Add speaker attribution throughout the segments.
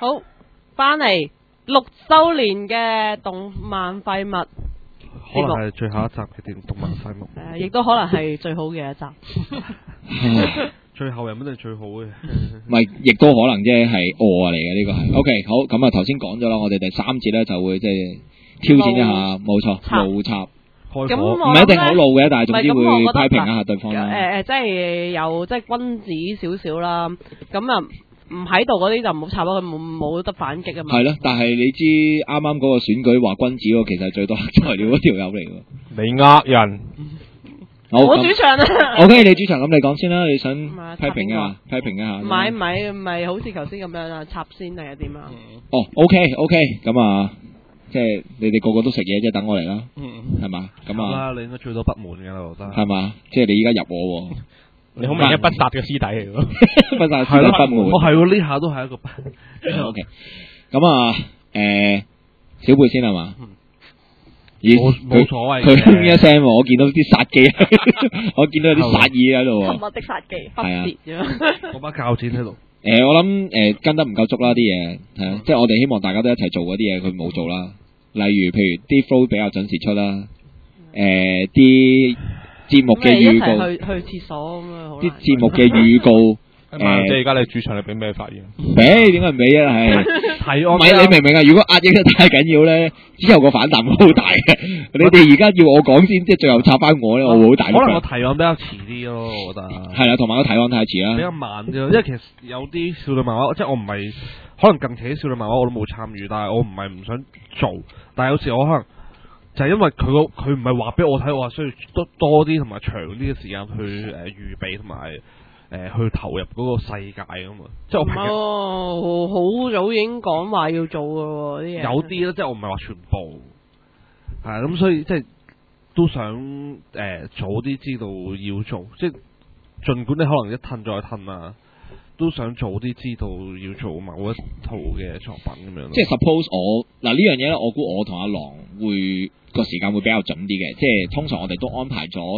Speaker 1: 好，翻嚟6周年嘅動漫廢物，
Speaker 2: 可能係最後一集嘅動漫廢物，
Speaker 1: 亦都可能係最好嘅一集。
Speaker 2: 最後又唔一定最好嘅，
Speaker 3: 唔係，亦都可能即係嚟嘅呢個係。OK， 好，咁啊頭先講咗啦，我哋第3節咧就會即係挑戰一下，冇錯，路插。
Speaker 2: 咁
Speaker 3: 唔係一定好路嘅，但係總之會批評一下對方啦。
Speaker 1: 即係有即係君子少少啦，咁啊唔喺度嗰啲就唔好插咯，佢冇得反擊啊嘛。
Speaker 3: 係咯，但係你知啱啱嗰個選舉話君子嗰個其實係最多材料嗰條友嚟㗎。
Speaker 2: 你呃人。
Speaker 3: 好，
Speaker 1: 我主場啊。
Speaker 3: OK， 你主場，咁你講先啦，你想批評一下？
Speaker 1: 唔係好似頭先咁樣啊，插先定係點啊？
Speaker 3: 哦 ，OK， 咁啊。即係你哋個個都食嘢，即係等我嚟啦，係嘛？咁啊，
Speaker 2: 你應該最多不滿㗎啦，我覺得係
Speaker 3: 嘛？即係你依家入我，
Speaker 4: 你好明顯不殺嘅師弟嚟喎，
Speaker 3: 不殺師弟不滿。
Speaker 2: 我係呢下都係一個
Speaker 3: OK。咁啊，小貝先係嘛？咦，
Speaker 2: 冇所謂。
Speaker 3: 佢哼一聲，我見到啲殺機，我見到有啲殺意喺度。
Speaker 1: 沉默的殺機，係啊，
Speaker 2: 嗰把鉸剪喺度。
Speaker 3: 我諗跟得唔夠足啦啲嘢，係啊，即係我哋希望大家都一齊做嗰啲嘢，佢冇做啦。例如，譬如啲 flow 比較準時出啦，啲節目嘅預告，
Speaker 1: 去廁所咁樣，
Speaker 3: 啲節目嘅預告，
Speaker 4: 即係而家你主場你俾咩發言？
Speaker 3: 俾點解唔俾啊？係
Speaker 2: 提案，
Speaker 3: 唔係你明唔明啊？如果壓抑得太緊要咧，之後個反彈會好大嘅。你哋而家要我講先，即係最後插翻我咧，我會好大。
Speaker 2: 可能個提案比較遲啲咯，我覺得
Speaker 3: 係啦，同埋個提案太遲啦，
Speaker 2: 比較慢啫。因為其實有啲少女漫畫，即係我唔係可能近期啲少女漫畫我都冇參與，但係我唔係唔想做，但係有時我可能就係因為佢唔係話俾我睇，我話需要多啲同埋長啲嘅時間去預備同埋。去投入嗰個世界啊嘛，即係我平日
Speaker 1: 好早已經講話要做嘅喎啲嘢，
Speaker 2: 有啲啦，即係我唔係話全部，係咁，所以即係都想早啲知道要做，即係儘管你可能一褪再褪啊，都想早啲知道要做某一套嘅作品咁樣。
Speaker 3: 即係 suppose 我嗱呢樣嘢咧，我估我同阿郎會個時間會比較準啲嘅，即係通常我哋都安排咗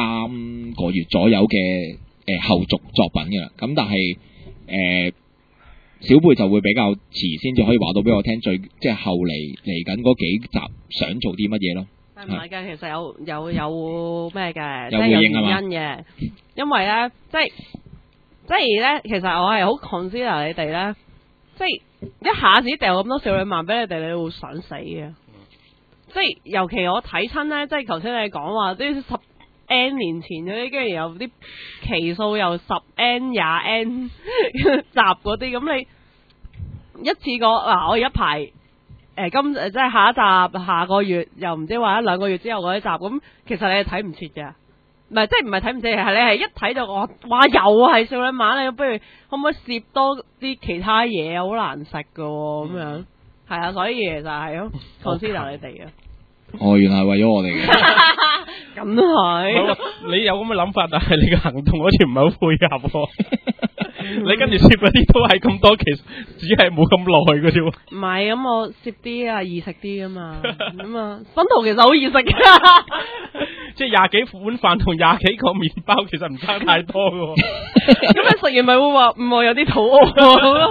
Speaker 3: 3個月左右嘅。後續作品嘅啦，咁但係小貝就會比較遲先至可以話到俾我聽，即係後嚟緊嗰幾集想做啲乜嘢咯。
Speaker 1: 唔係嘅，其實有咩嘅，
Speaker 3: 有回應係嘛？
Speaker 1: 有原因嘅，因為咧，即係咧，其實我係好 consider 你哋咧，即係一下子掉咁多少女漫俾你哋，你會想死嘅。即係尤其我睇親咧，即係頭先你講話啲10N 年前嗰啲，跟住有啲期數又10N 20N 集嗰啲，咁你一次過嗱，我一排即係下一集下個月又唔知話1-2個月之後嗰啲集，咁其實你係睇唔切嘅，唔係即係唔係睇唔切，係你係一睇就話哇又係少女漫，你不如可唔可以攝多啲其他嘢，好難食噶咁樣，係啊，所以其實係咯，consider 你哋嘅。
Speaker 3: 哦，原來係為咗我哋嘅，
Speaker 1: 咁都係。
Speaker 4: 你有咁嘅諗法，但係你嘅行動好似唔係好配合。你跟住攝嗰啲都係咁多，其實只係冇咁耐嘅啫。唔
Speaker 1: 係，咁我攝啲啊易食啲噶嘛，咁啊分圖其實好易食噶，
Speaker 4: 即係20幾碗飯同20幾個麵包，其實唔差太多嘅。
Speaker 1: 咁你食完咪會話唔會有啲肚餓？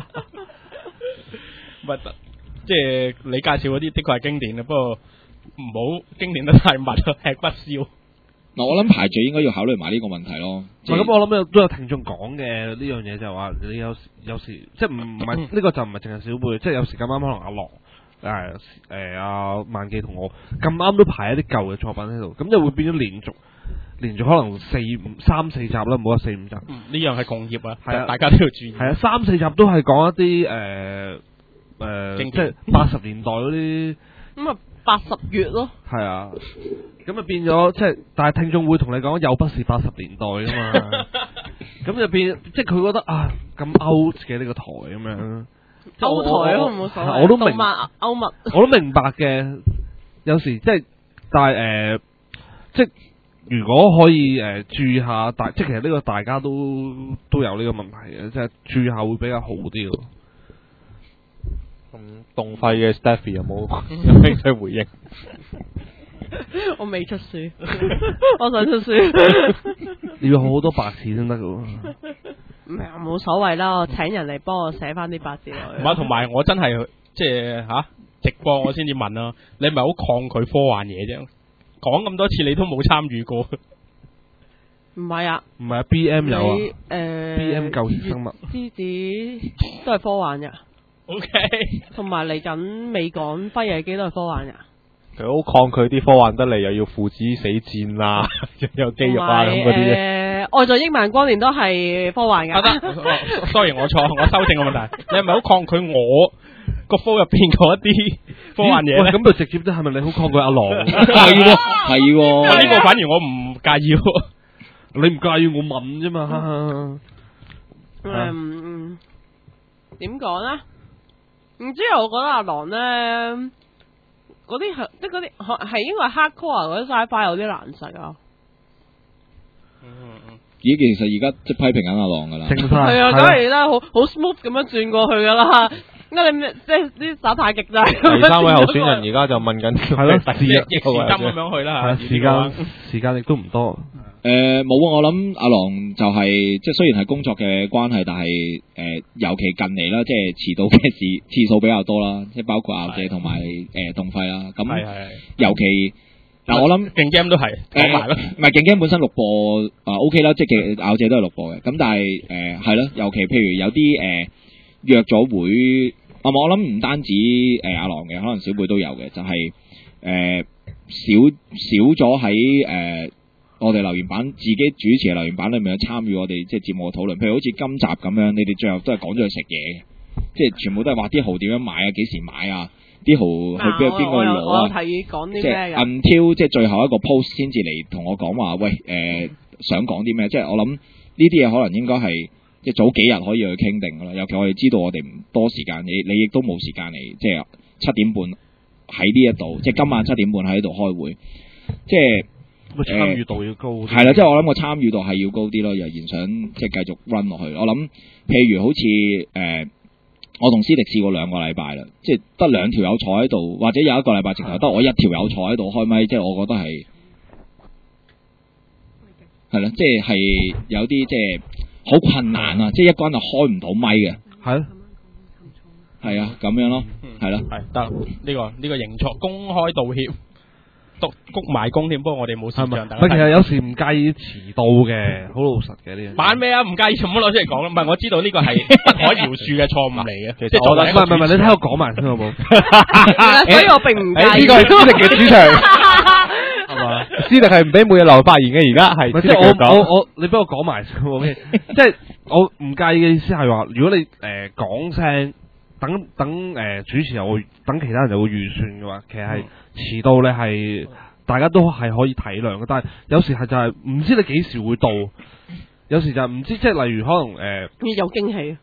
Speaker 4: 唔係，即係你介紹嗰啲的確係經典嘅，不過唔好經典得太密，吃不消。
Speaker 3: 嗱，我諗排序應該要考慮埋呢個問題咯。
Speaker 2: 咁我諗都有聽眾講嘅呢樣嘢，就係話你有時即係唔係呢個就唔係淨係小貝，即係有時咁啱可能阿樂阿萬記同我咁啱都排一啲舊嘅作品喺度，咁就會變咗連續可能3-4集啦，唔好話4-5集。
Speaker 4: 呢樣係共業啊，
Speaker 2: 係啊，
Speaker 4: 大家都要注意。
Speaker 2: 係啊，3-4集都係講一啲即係80年代嗰啲
Speaker 1: 咁啊。80月咯，
Speaker 2: 係啊，咁啊變咗即係，但係聽眾會同你講又不是80年代噶嘛，咁就變即係佢覺得啊咁 out 嘅呢個台咁樣，
Speaker 1: 歐台咯冇所謂，
Speaker 2: 我都明
Speaker 1: 歐物，
Speaker 2: 我都明白嘅，有時即係但係即係如果可以注意下即係其實呢個大家都有呢個問題嘅，即係注意下會比較好啲咯。
Speaker 4: 咁動廢嘅 Stephy 有冇興趣回應？
Speaker 1: 我未出書，我想出書。
Speaker 2: 你要好多白紙先得噶喎。
Speaker 1: 唔冇所謂啦，我請人嚟幫我寫翻啲八字落去。
Speaker 4: 唔係，同埋我真係即係直播我先至問啊，你係咪好抗拒科幻嘢啫？講咁多次你都冇參與過。
Speaker 1: 唔係啊，
Speaker 2: 唔係啊，BM 有啊
Speaker 1: 你
Speaker 2: ，BM 舊時生物，
Speaker 1: 之子都係科幻嘅，
Speaker 4: OK，
Speaker 1: 同埋嚟緊未講輝夜姬都係科幻嘅。
Speaker 5: 佢好抗拒啲科幻得嚟，又要父子死戰啊，又有肌肉啊咁嗰啲嘢。
Speaker 1: 愛在億萬光年都係科幻嘅。
Speaker 4: 得，sorry 我錯，我修正個問題。你係咪好抗拒我個科入邊嗰一啲科幻嘢咧？
Speaker 2: 咁就直接啲係咪你好抗拒阿狼？
Speaker 3: 係喎，
Speaker 4: 呢個反而我唔介意喎。
Speaker 2: 你唔介意我問啫嘛？
Speaker 1: 點講咧？唔知我覺得阿狼咧，嗰啲係即係嗰啲係應該係 hardcore 嗰啲 sci-fi 有啲難食啊。
Speaker 3: 咦，其實而家即係批評緊阿狼噶啦。
Speaker 2: 正晒
Speaker 1: 係啊，梗係啦，好 smooth 咁樣轉過去噶啦。你即係啲耍太極咋？
Speaker 5: 第三位候選人而家就問緊
Speaker 2: 係咯，
Speaker 4: 逆時針咁樣去啦嚇。
Speaker 2: 時間亦都唔多。
Speaker 3: 冇啊！我諗阿狼就係即係雖然係工作嘅關係，但係尤其近嚟啦，即係遲到嘅次數比較多啦，即係包括咬姐同埋動費啦。咁尤其嗱，我諗
Speaker 4: 勁 game 都係講埋咯，
Speaker 3: 唔係勁 game 本身錄播OK 啦，即係咬姐都係錄播嘅。咁但係係咯，尤其譬如有啲約咗會，我諗唔單止阿狼嘅，可能小貝都有嘅，就係少咗喺我哋留言板自己主持嘅留言板裏面去參與我哋即係節目嘅討論，譬如好似今集咁樣，你哋最後都係講咗去食嘢嘅，即係全部都係話啲蠔點樣買啊，幾時買啊，啲蠔去邊個攞啊，
Speaker 1: 我提議講啲咩嘅
Speaker 3: ？until 即係最後一個 post 先至嚟同我講話，喂想講啲咩？即係我諗呢啲嘢可能應該係即係早幾日可以去傾定㗎啦。尤其我哋知道我哋唔多時間，你亦都冇時間嚟，即係7點半喺呢一度，即係今晚7點半喺呢度開會，即係。
Speaker 2: 參與度要高啲，
Speaker 3: 係啦，即係我諗個參與度係要高啲咯，仍然想即係繼續 run 落去。我諗譬如好似我同思迪試過2個禮拜啦，即係得2條友坐喺度，或者有一個禮拜直頭得我1條友坐喺度開咪，即係我覺得係啦，即係有啲即係好困難啊！即係一個人就開唔到咪嘅，係啊，咁樣咯，係咯，
Speaker 4: 係得呢個認錯，公開道歉。谷埋工添，不過我哋冇視像。其
Speaker 2: 實有時唔介意遲到嘅，好老實嘅呢樣。
Speaker 4: 玩咩啊？唔介意，全部攞出嚟講啦。唔係，我知道呢個係不可饒恕嘅錯誤嚟嘅。即係我覺得
Speaker 2: 唔係，你聽我講埋先好冇？
Speaker 1: 所以我並唔介意。
Speaker 5: 呢個係思迪嘅主場，係嘛？思迪係唔俾每日留發言嘅，而家係。
Speaker 2: 即係我你俾我講埋先 OK？即係我唔介意嘅意思係話，如果你講聲。等主持又會等其他人就會預算嘅話，其實係遲到咧係大家都係可以體諒嘅，但係有時係就係唔知你幾時會到，有時就唔知即係例如可能
Speaker 1: 有驚喜，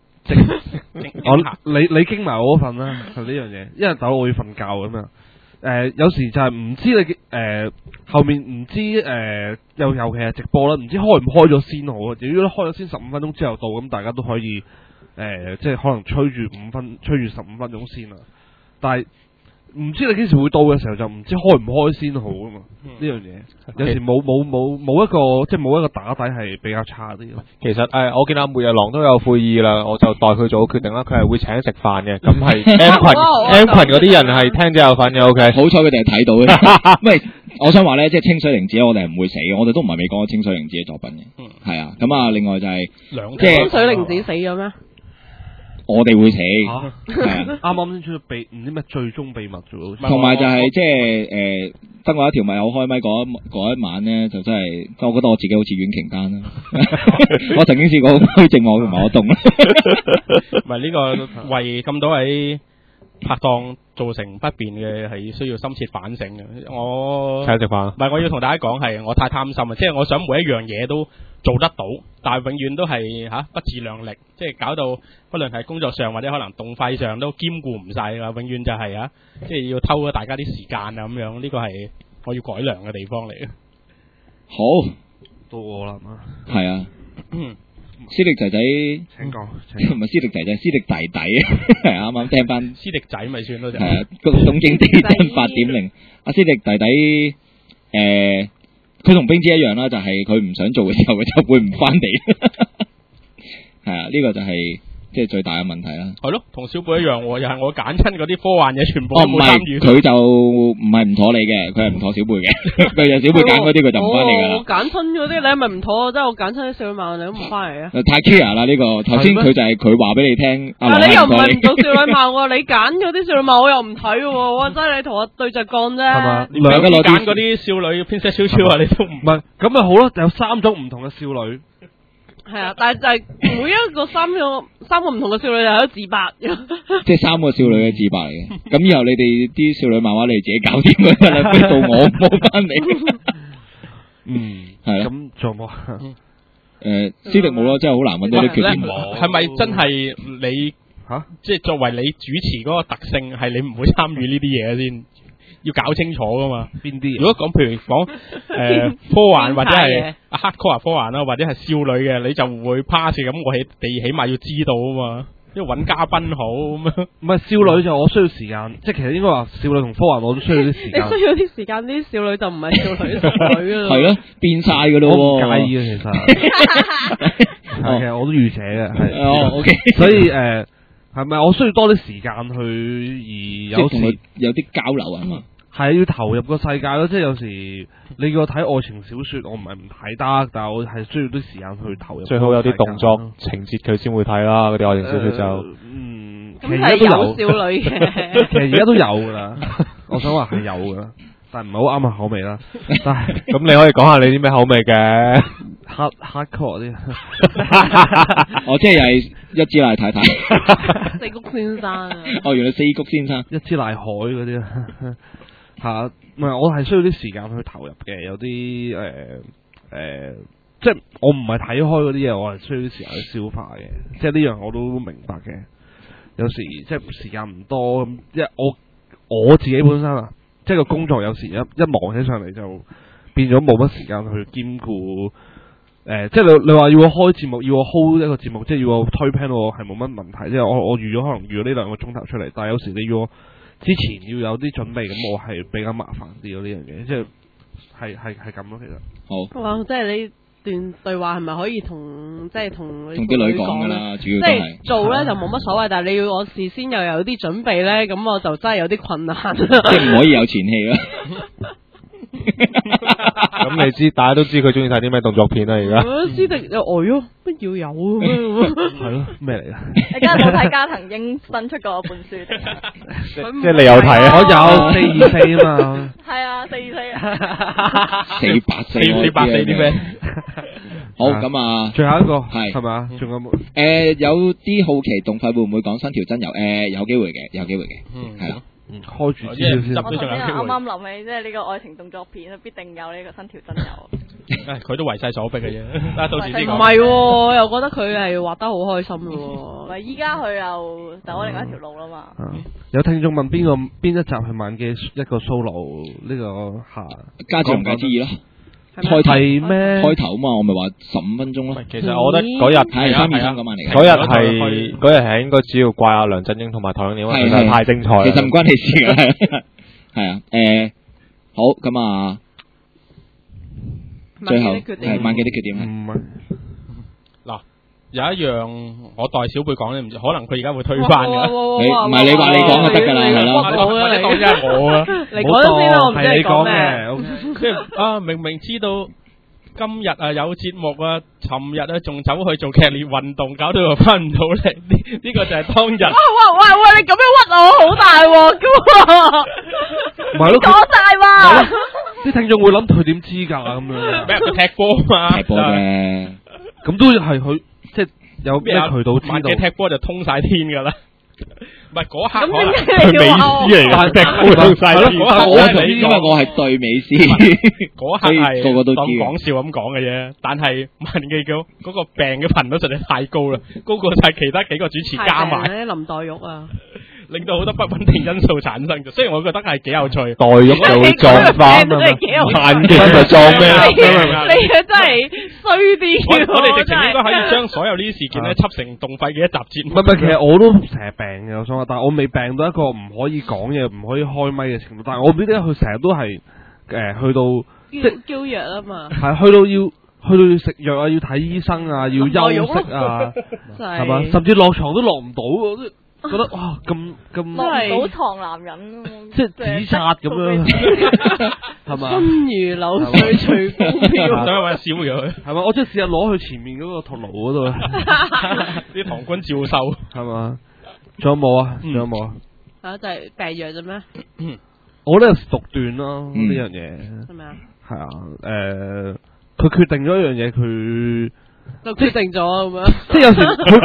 Speaker 2: 你經埋我嗰份啦，係呢樣嘢，因為等我要瞓覺咁樣。有時就係唔知你後面唔知尤其係直播啦，唔知開唔開咗先好啊！如果開咗先15分鐘之後到，咁大家都可以。即係可能吹住15分鐘先啦，但係唔知你幾時會到嘅時候，就唔知開唔開先好啊嘛。呢樣嘢有時冇一個即係冇一個打底係比較差啲咯。
Speaker 5: 其實我見阿梅日郎都有悔意啦，我就代佢做決定啦。佢係會請食飯嘅，咁係 M 群嗰啲人係聽者有份嘅。OK，
Speaker 3: 好彩佢哋係睇到嘅。唔係，我想話咧，即係清水玲子，我哋係唔會死嘅，我哋都唔係未講過清水玲子嘅作品嘅。係啊，咁啊，另外就係
Speaker 1: 即係清水玲子死咗咩？
Speaker 3: 我哋會死，
Speaker 2: 啱啱先出咗唔知咩最終秘密啫，
Speaker 3: 同埋就係即係得我一條咪口開咪嗰一晚咧，就真係我覺得我自己好似阮瓊丹啦。我曾經試過虛靜我同埋我動啦。
Speaker 4: 唔係呢個為咁多位拍檔造成不便嘅係需要深切反省嘅。我
Speaker 5: 請食飯，
Speaker 4: 唔係我要同大家講係我太貪心啊！即係我想每一樣嘢都做得到，但係永遠都係不自量力，即係搞到不論係工作上或者可能動費上都兼顧唔晒啦。永遠就係即係要偷咗大家啲時間啊咁樣，呢個係我要改良嘅地方嚟嘅。
Speaker 3: 好，
Speaker 2: 到我啦嘛，
Speaker 3: 係啊。思迪仔仔，
Speaker 2: 請講，
Speaker 3: 唔係思迪仔仔，思迪弟弟，係啱啱聽翻
Speaker 4: 思迪仔咪算咯，就
Speaker 3: 係啊，東京地震8.0，阿思迪弟弟，佢同冰姐一樣啦，就係佢唔想做嘅時候，佢就會唔翻嚟， 係啊，呢個就係即係最大嘅問題啦。
Speaker 4: 係咯，同小貝一樣喎，又係我揀親嗰啲科幻嘢，全部
Speaker 3: 哦，
Speaker 4: 都
Speaker 3: 唔係
Speaker 4: 冇參與。
Speaker 3: 佢就唔係唔妥你嘅，佢係唔妥小貝嘅。佢有小貝揀嗰啲，佢就唔翻嚟㗎啦。
Speaker 1: 我揀親嗰啲，你係咪唔妥？即係我揀親啲少女漫畫，你都唔翻嚟啊！
Speaker 3: 太 care 啦呢個，頭先佢就係佢話俾你聽，阿
Speaker 1: 但
Speaker 3: 羅
Speaker 1: 你又唔係唔
Speaker 3: 係
Speaker 1: 做少女漫喎，你揀嗰啲少女漫我又唔睇喎，哇！真係你同我對着幹啫。
Speaker 2: 係嘛？
Speaker 4: 兩個
Speaker 2: 兩個
Speaker 3: 攞啲
Speaker 4: 揀嗰啲少女偏色超超啊，你都唔
Speaker 2: 唔係咁咪好咯，有3種唔同嘅少女。
Speaker 1: 係啊，但係就係每一個三個唔同嘅少女就喺度自白。
Speaker 3: 即係3個少女嘅自白嚟嘅。咁以後你哋啲少女漫畫你哋自己搞掂佢得啦，不如到我冇翻嚟。係啊。
Speaker 2: 咁仲有冇？
Speaker 3: 斯迪冇咯，真係好難揾到啲缺點。
Speaker 4: 係咪真係你
Speaker 2: 嚇？
Speaker 4: 即係作為你主持嗰個特性，係你唔會參與呢啲嘢先？要搞清楚噶嘛？
Speaker 2: 邊啲？
Speaker 4: 如果講譬如講科幻或者係
Speaker 1: 嘅
Speaker 4: hardcore 科幻啦，或者係少女嘅，你就唔會 pass 咁。我起碼要知道啊嘛，因為揾嘉賓好咁樣。
Speaker 2: 唔係少女就我需要時間，即係其實應該話少女同科幻我都需要啲時
Speaker 1: 你
Speaker 2: 間。
Speaker 1: 需要啲時間，啲少女就唔係少女少女啦。
Speaker 3: 係咯，變晒㗎咯
Speaker 2: 我唔
Speaker 3: 喎。
Speaker 2: 介意嘅其實，係其實我都預寫嘅，係。
Speaker 3: 哦，OK。
Speaker 2: 所以係咪我需要多啲時間去而有
Speaker 3: 即係同佢
Speaker 2: 時
Speaker 3: 有啲交流啊嘛。
Speaker 2: 係要投入個世界咯，即係有時你叫我睇愛情小説，我唔係唔睇得，但係我係需要啲時間去投入。
Speaker 5: 最好有啲動作情節佢先會睇啦，嗰啲愛情小説就
Speaker 2: 其
Speaker 1: 咁係
Speaker 2: 實而家都
Speaker 1: 有少女嘅。
Speaker 2: 其實而家都有噶啦，我想話係有噶啦，但係唔係好啱我口味啦。但係
Speaker 5: 咁你可以講下你啲咩口味嘅？
Speaker 2: hardcore 啲，
Speaker 3: 哦，即係又係一支賴太太。
Speaker 1: 四谷先生啊。
Speaker 3: 哦，原來四谷先生。
Speaker 2: 一支瀨海嗰啲嚇，唔係我係需要啲時間去投入嘅，有啲即係我唔係睇開嗰啲嘢，我係需要啲時間去消化嘅，即係呢樣我都明白嘅。有時即係時間唔多咁，即係我自己本身啊，即係個工作有時一忙起上嚟就變咗冇乜時間去兼顧。即係你話要我開節目，要我 hold 一個節目，即係要我推 plan，我係冇乜問題。即係我預咗可能預咗呢2個鐘頭出嚟，但係有時你要我之前要有啲準備，咁我係比較麻煩啲咯呢樣嘢，即係係咁咯，其實。
Speaker 3: 好。
Speaker 1: 哇！即係呢段對話係咪可以同即係同
Speaker 3: 啲女講㗎啦，主要
Speaker 1: 即係
Speaker 3: 都係。
Speaker 1: 做咧就冇乜所謂，但係你要我事先又有啲準備咧，咁我就真係有啲困難。
Speaker 3: 即係唔可以有前戲啦。
Speaker 5: 咁你知，大家都知佢中意睇啲咩動作片啦，而家。
Speaker 1: 斯迪又呆咗，乜要有嘅咩？
Speaker 2: 係咯，咩嚟啊？
Speaker 6: 你家有冇睇加藤英新出嗰本書？
Speaker 5: 即係你有睇啊？
Speaker 2: 我有424啊嘛。
Speaker 6: 係啊，424。
Speaker 3: 484
Speaker 4: 啲咩？
Speaker 3: 好咁啊，
Speaker 2: 最後一個
Speaker 3: 係
Speaker 2: 係咪啊？仲有冇？
Speaker 3: 有啲好奇動費會唔會講新條真遊？有機會嘅，有機會嘅，係啦。
Speaker 2: 開住資料先。
Speaker 6: 我頭先啱啱諗起，即係呢個愛情動作片必定有呢個新條真遊。
Speaker 4: 佢都為勢所逼嘅啫，但係到時先
Speaker 1: 唔
Speaker 4: 講。
Speaker 1: 係喎，我又覺得佢係畫得好開心嘅喎。
Speaker 6: 唔係依家佢又走咗另外一條路啦嘛。
Speaker 2: 有聽眾問邊一集係萬記一個 solo 呢個下
Speaker 3: 家之唔介之意咯。
Speaker 2: 開題咩？
Speaker 3: 開頭啊嘛，我咪話15分鐘咯。
Speaker 5: 其實我覺得嗰日
Speaker 3: 係323嗰晚嚟嘅。
Speaker 5: 嗰日係應該主要怪阿梁振英同埋唐英年，因為實在太精彩啦。
Speaker 3: 其實唔關你事嘅，係啊，好咁啊，最後係萬記的缺點係。
Speaker 2: 唔係。
Speaker 4: 嗱，有一樣我代小貝講咧，唔知可能佢而家會推翻嘅。
Speaker 3: 唔係你話你講就得㗎啦，係咯。
Speaker 4: 或者當真係我啊？
Speaker 1: 你講咗先啦，我唔知你講咩。
Speaker 4: 即係啊，明明知道今日啊有節目啊，尋日啊仲走去做劇烈運動，搞到又翻唔到嚟。呢個就係當日。
Speaker 1: 喂！你咁樣屈我，好大鑊噶！
Speaker 2: 唔係咯，
Speaker 6: 講大話。
Speaker 2: 啲聽眾會諗佢點知㗎咁樣？
Speaker 4: 俾人佢踢波嘛？
Speaker 3: 踢波嘅。
Speaker 2: 咁都係佢即係有咩渠道知道？
Speaker 4: 萬記踢波就通晒天㗎啦。唔係嗰刻可能
Speaker 1: 佢美斯
Speaker 5: 嚟㗎，踢波通晒天。
Speaker 3: 因為我係對美斯，
Speaker 4: 嗰刻係
Speaker 3: 個個都知
Speaker 4: 當講笑咁講嘅啫。但係萬記嗰個病嘅頻率實在太高啦，高過晒其他幾個主持加埋，
Speaker 1: 林黛玉啊，
Speaker 4: 令到好多不穩定因素產生嘅。雖然我覺得係幾有趣，
Speaker 5: 黛玉就會撞翻啊嘛，萬記咪撞咩啊？
Speaker 1: 你啊真係衰啲。
Speaker 4: 我哋直情應該可以將所有呢啲事件咧輯成動費嘅一集節目。
Speaker 2: 唔係，其實我都成日病嘅，我想話，但係我未病到一個唔可以講嘢、唔可以開咪嘅程度。但係我唔知點解佢成日都係去到即係
Speaker 1: 嬌弱啊嘛，
Speaker 2: 係去到要去到要食藥啊，要睇醫生啊，要休息啊，係嘛？甚至落床都落唔到，我都覺得哇咁
Speaker 6: 落唔到床男人，
Speaker 2: 即係自殺咁樣，係嘛？
Speaker 1: 心如流水隨風飄，
Speaker 4: 想揾燒咗佢，
Speaker 2: 係嘛？我即係試下攞去前面嗰個銅爐嗰度，
Speaker 4: 啲唐軍照收，
Speaker 2: 係嘛？仲有冇啊？仲有冇啊？
Speaker 1: 啊，就係病藥啫咩？
Speaker 2: 我覺得有時獨斷咯呢樣嘢，
Speaker 1: 係咪啊？
Speaker 2: 係啊，佢決定咗一樣嘢，佢
Speaker 1: 就決定咗咁樣。
Speaker 2: 即係有時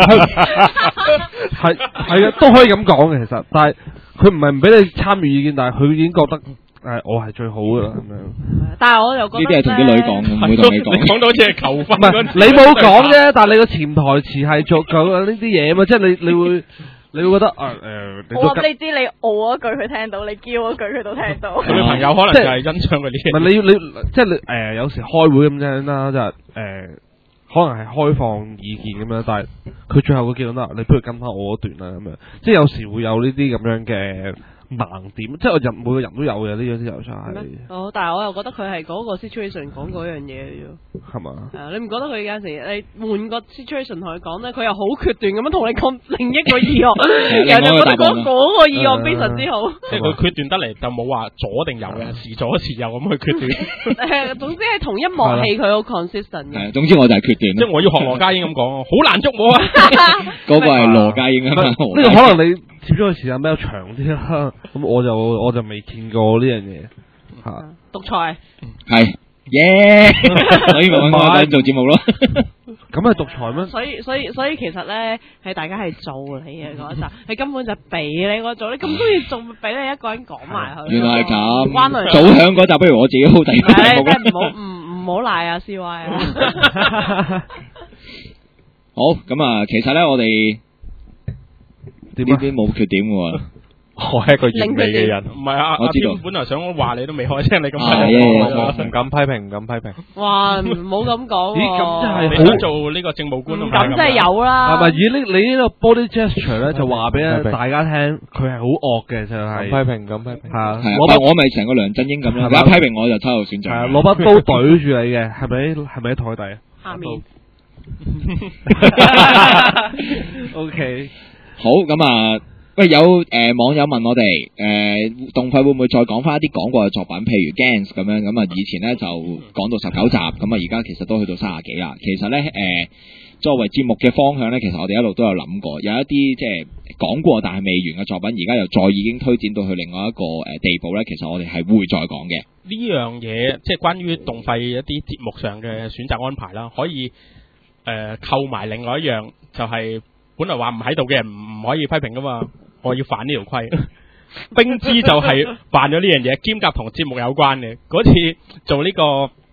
Speaker 2: 佢係啊，都可以咁講嘅其實，但係佢唔係唔俾你參與意見，但係佢已經覺得我係最好噶啦咁樣。
Speaker 1: 但係我又覺得
Speaker 3: 呢啲係同啲女講，唔會同你講。
Speaker 4: 你講到好似係求婚，
Speaker 2: 唔係你冇講啫，但係你個潛台詞係做緊呢啲嘢嘛，即係你會。你會覺得
Speaker 6: 我話俾你知，你傲一句佢聽到，你叫一句佢都聽到。
Speaker 4: 佢女朋友可能就係欣賞嗰啲嘢。
Speaker 2: 唔係你即係你有時開會咁樣啦，即係可能係開放意見咁樣，但係佢最後個結論都係你不如跟翻我嗰段啦咁樣，即係有時會有呢啲咁樣嘅盲點，即係每個人都有嘅呢樣啲又係。
Speaker 1: 但係我又覺得佢係嗰個 situation 講嗰樣嘢啫。
Speaker 2: 係嘛？
Speaker 1: 你唔覺得佢有陣時你換個 situation 同佢講咧，佢又好決斷咁樣同你講另一個議案，人就覺得嗰個議案非常之好。
Speaker 4: 即係佢決斷得嚟就冇話左定右嘅，時左時右咁去決斷。
Speaker 1: 總之係同一幕戲佢好 consistent 嘅。
Speaker 3: 總之我就係決斷。
Speaker 4: 即係我要學羅家英咁講，好難捉我啊！
Speaker 3: 嗰個係羅家英啊嘛。
Speaker 2: 呢個可能你接觸嘅時間比較長啲啦，咁我就未見過呢樣嘢嚇。
Speaker 1: 獨裁
Speaker 3: 係耶，所以咪揾我做節目咯。
Speaker 2: 咁係獨裁咩？
Speaker 1: 所以其實咧係大家係做你嘅嗰一集，你根本就俾你我做，你咁中意做，俾你一個人講埋佢。
Speaker 3: 原來係咁。
Speaker 1: 關佢
Speaker 3: 早響嗰集，不如我自己好第二個節目啦。
Speaker 1: 唔好賴啊 CY 啊！
Speaker 3: 好咁啊，其實咧我哋呢邊冇缺點嘅喎。
Speaker 5: 我係一個完美嘅人，
Speaker 4: 唔係啊！
Speaker 3: 我知道。
Speaker 4: 本來想話你都未開聲，你咁
Speaker 5: 唔敢批評，唔敢批評。
Speaker 1: 哇！唔好咁講。
Speaker 2: 咦？咁真係
Speaker 4: 你想做呢個政務官都唔
Speaker 1: 咁真係有啦。
Speaker 2: 係咪？你呢個 body gesture 咧，就話俾大家聽，佢係好惡嘅，就係。
Speaker 5: 批評咁批評。
Speaker 2: 係啊。
Speaker 3: 我咪成個梁振英咁樣，一批評我就秋後算賬。
Speaker 2: 係啊，攞把刀懟住你嘅，係咪喺台底？
Speaker 1: 下面。
Speaker 2: OK。
Speaker 3: 好咁啊！喂，有網友問我哋動費會唔會再講翻一啲講過嘅作品，譬如 Gans 咁樣，咁啊以前咧就講到19集，咁啊而家其實都去到30幾啦。其實咧作為節目嘅方向咧，其實我哋一路都有諗過，有一啲即係講過但係未完嘅作品，而家又再已經推展到去另外一個地步咧，其實我哋係會再講嘅。
Speaker 4: 呢樣嘢即係關於動費一啲節目上嘅選擇安排啦，可以扣埋另外一樣，就係本來話唔喺度嘅人唔可以批評噶嘛。我要犯呢條規，冰芝就係犯咗呢樣嘢，兼夾同節目有關嘅。嗰次做呢個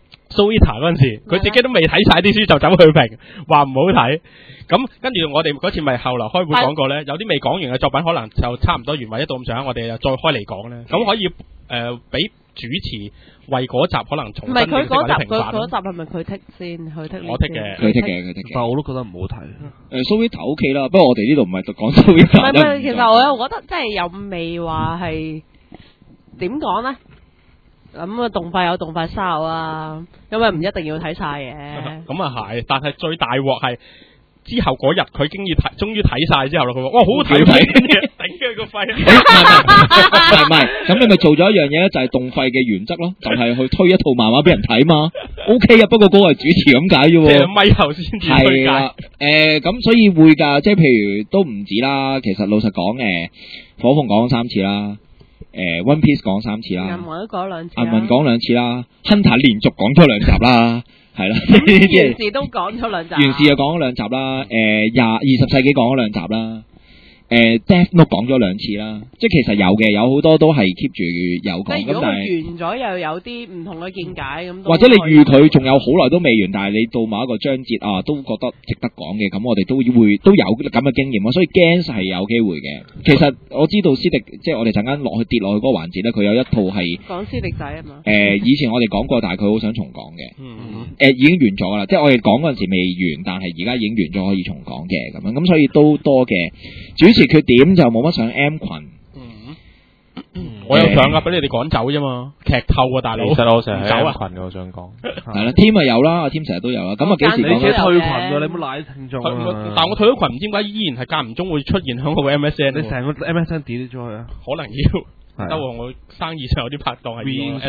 Speaker 4: Soita 嗰陣時，佢自己都未睇晒啲書就走去評，話唔好睇。咁跟住我哋嗰次咪後來開會講過咧，有啲未講完嘅作品可能就差唔多完，或者到咁上下，我哋又再開嚟講咧。咁可以俾主持為嗰集可能重新認識或者評價。
Speaker 1: 嗰集係咪佢剔先？佢剔
Speaker 3: 我剔嘅，佢剔嘅。
Speaker 2: 但係我都覺得唔好睇。
Speaker 3: Soita OK 啦，不過我哋呢度唔係講 Soita。
Speaker 1: 唔係，其實我又覺得即係又未話係點講咧。咁動費有動費燒啊，因為唔一定要睇晒嘅。
Speaker 4: 咁啊係，但係最大鑊係之後嗰日佢終於睇晒之後啦，佢話哇好好睇，頂佢個肺。
Speaker 3: 唔係，咁你咪做咗一樣嘢咧，就係動費嘅原則咯，就係去推一套漫畫俾人睇嘛。OK 啊，不過嗰個係主持咁解啫喎。
Speaker 4: 即係咪後先至推介。
Speaker 3: 係啦，咁所以會㗎，即係譬如都唔止啦。其實老實講，火鳳講3次啦。One Piece 講3次啦，
Speaker 1: 銀魂都講2次，
Speaker 3: 銀魂講2次啦，Hunter 連續講咗2集啦，係啦，
Speaker 1: 原氏都講咗2集，
Speaker 3: 原氏又講咗2集啦，20世紀講咗2集啦。Death Note 講咗2次啦，即係其實有嘅，有好多都係 keep 住有講。
Speaker 1: 咁但係完咗又有啲唔同嘅見解咁。
Speaker 3: 或者你預佢仲有好耐都未完，但係你到某一個章節啊，都覺得值得講嘅，咁我哋都有咁嘅經驗咯。所以 Gans 係有機會嘅。其實我知道斯迪，即係我哋陣間跌落去嗰個環節咧，佢有一套係講
Speaker 1: 斯迪仔啊嘛。
Speaker 3: 以前我哋講過，但係佢好想重講嘅。已經完咗啦，即係我哋講嗰陣時未完，但係而家已經完咗，可以重講嘅咁樣。咁所以都多嘅主持缺點就冇乜上 M 群。
Speaker 4: 我有上噶，俾你哋趕走啫嘛，劇透啊大佬。
Speaker 5: 其實我成日喺
Speaker 4: 唔走啊
Speaker 5: M 群嘅，我想講。
Speaker 3: 係啦，Team 咪有啦，阿 Team 成日都有啦。咁啊幾時講咧？
Speaker 2: 你自己退群㗎，你冇賴聽眾啊！
Speaker 4: 但我退咗群，唔知點解依然係間唔中會出現喺我嘅 MSN 喎。
Speaker 2: 你成個 MSN delete 咗佢啊？
Speaker 4: 可能要得喎，我生意上有啲拍檔係用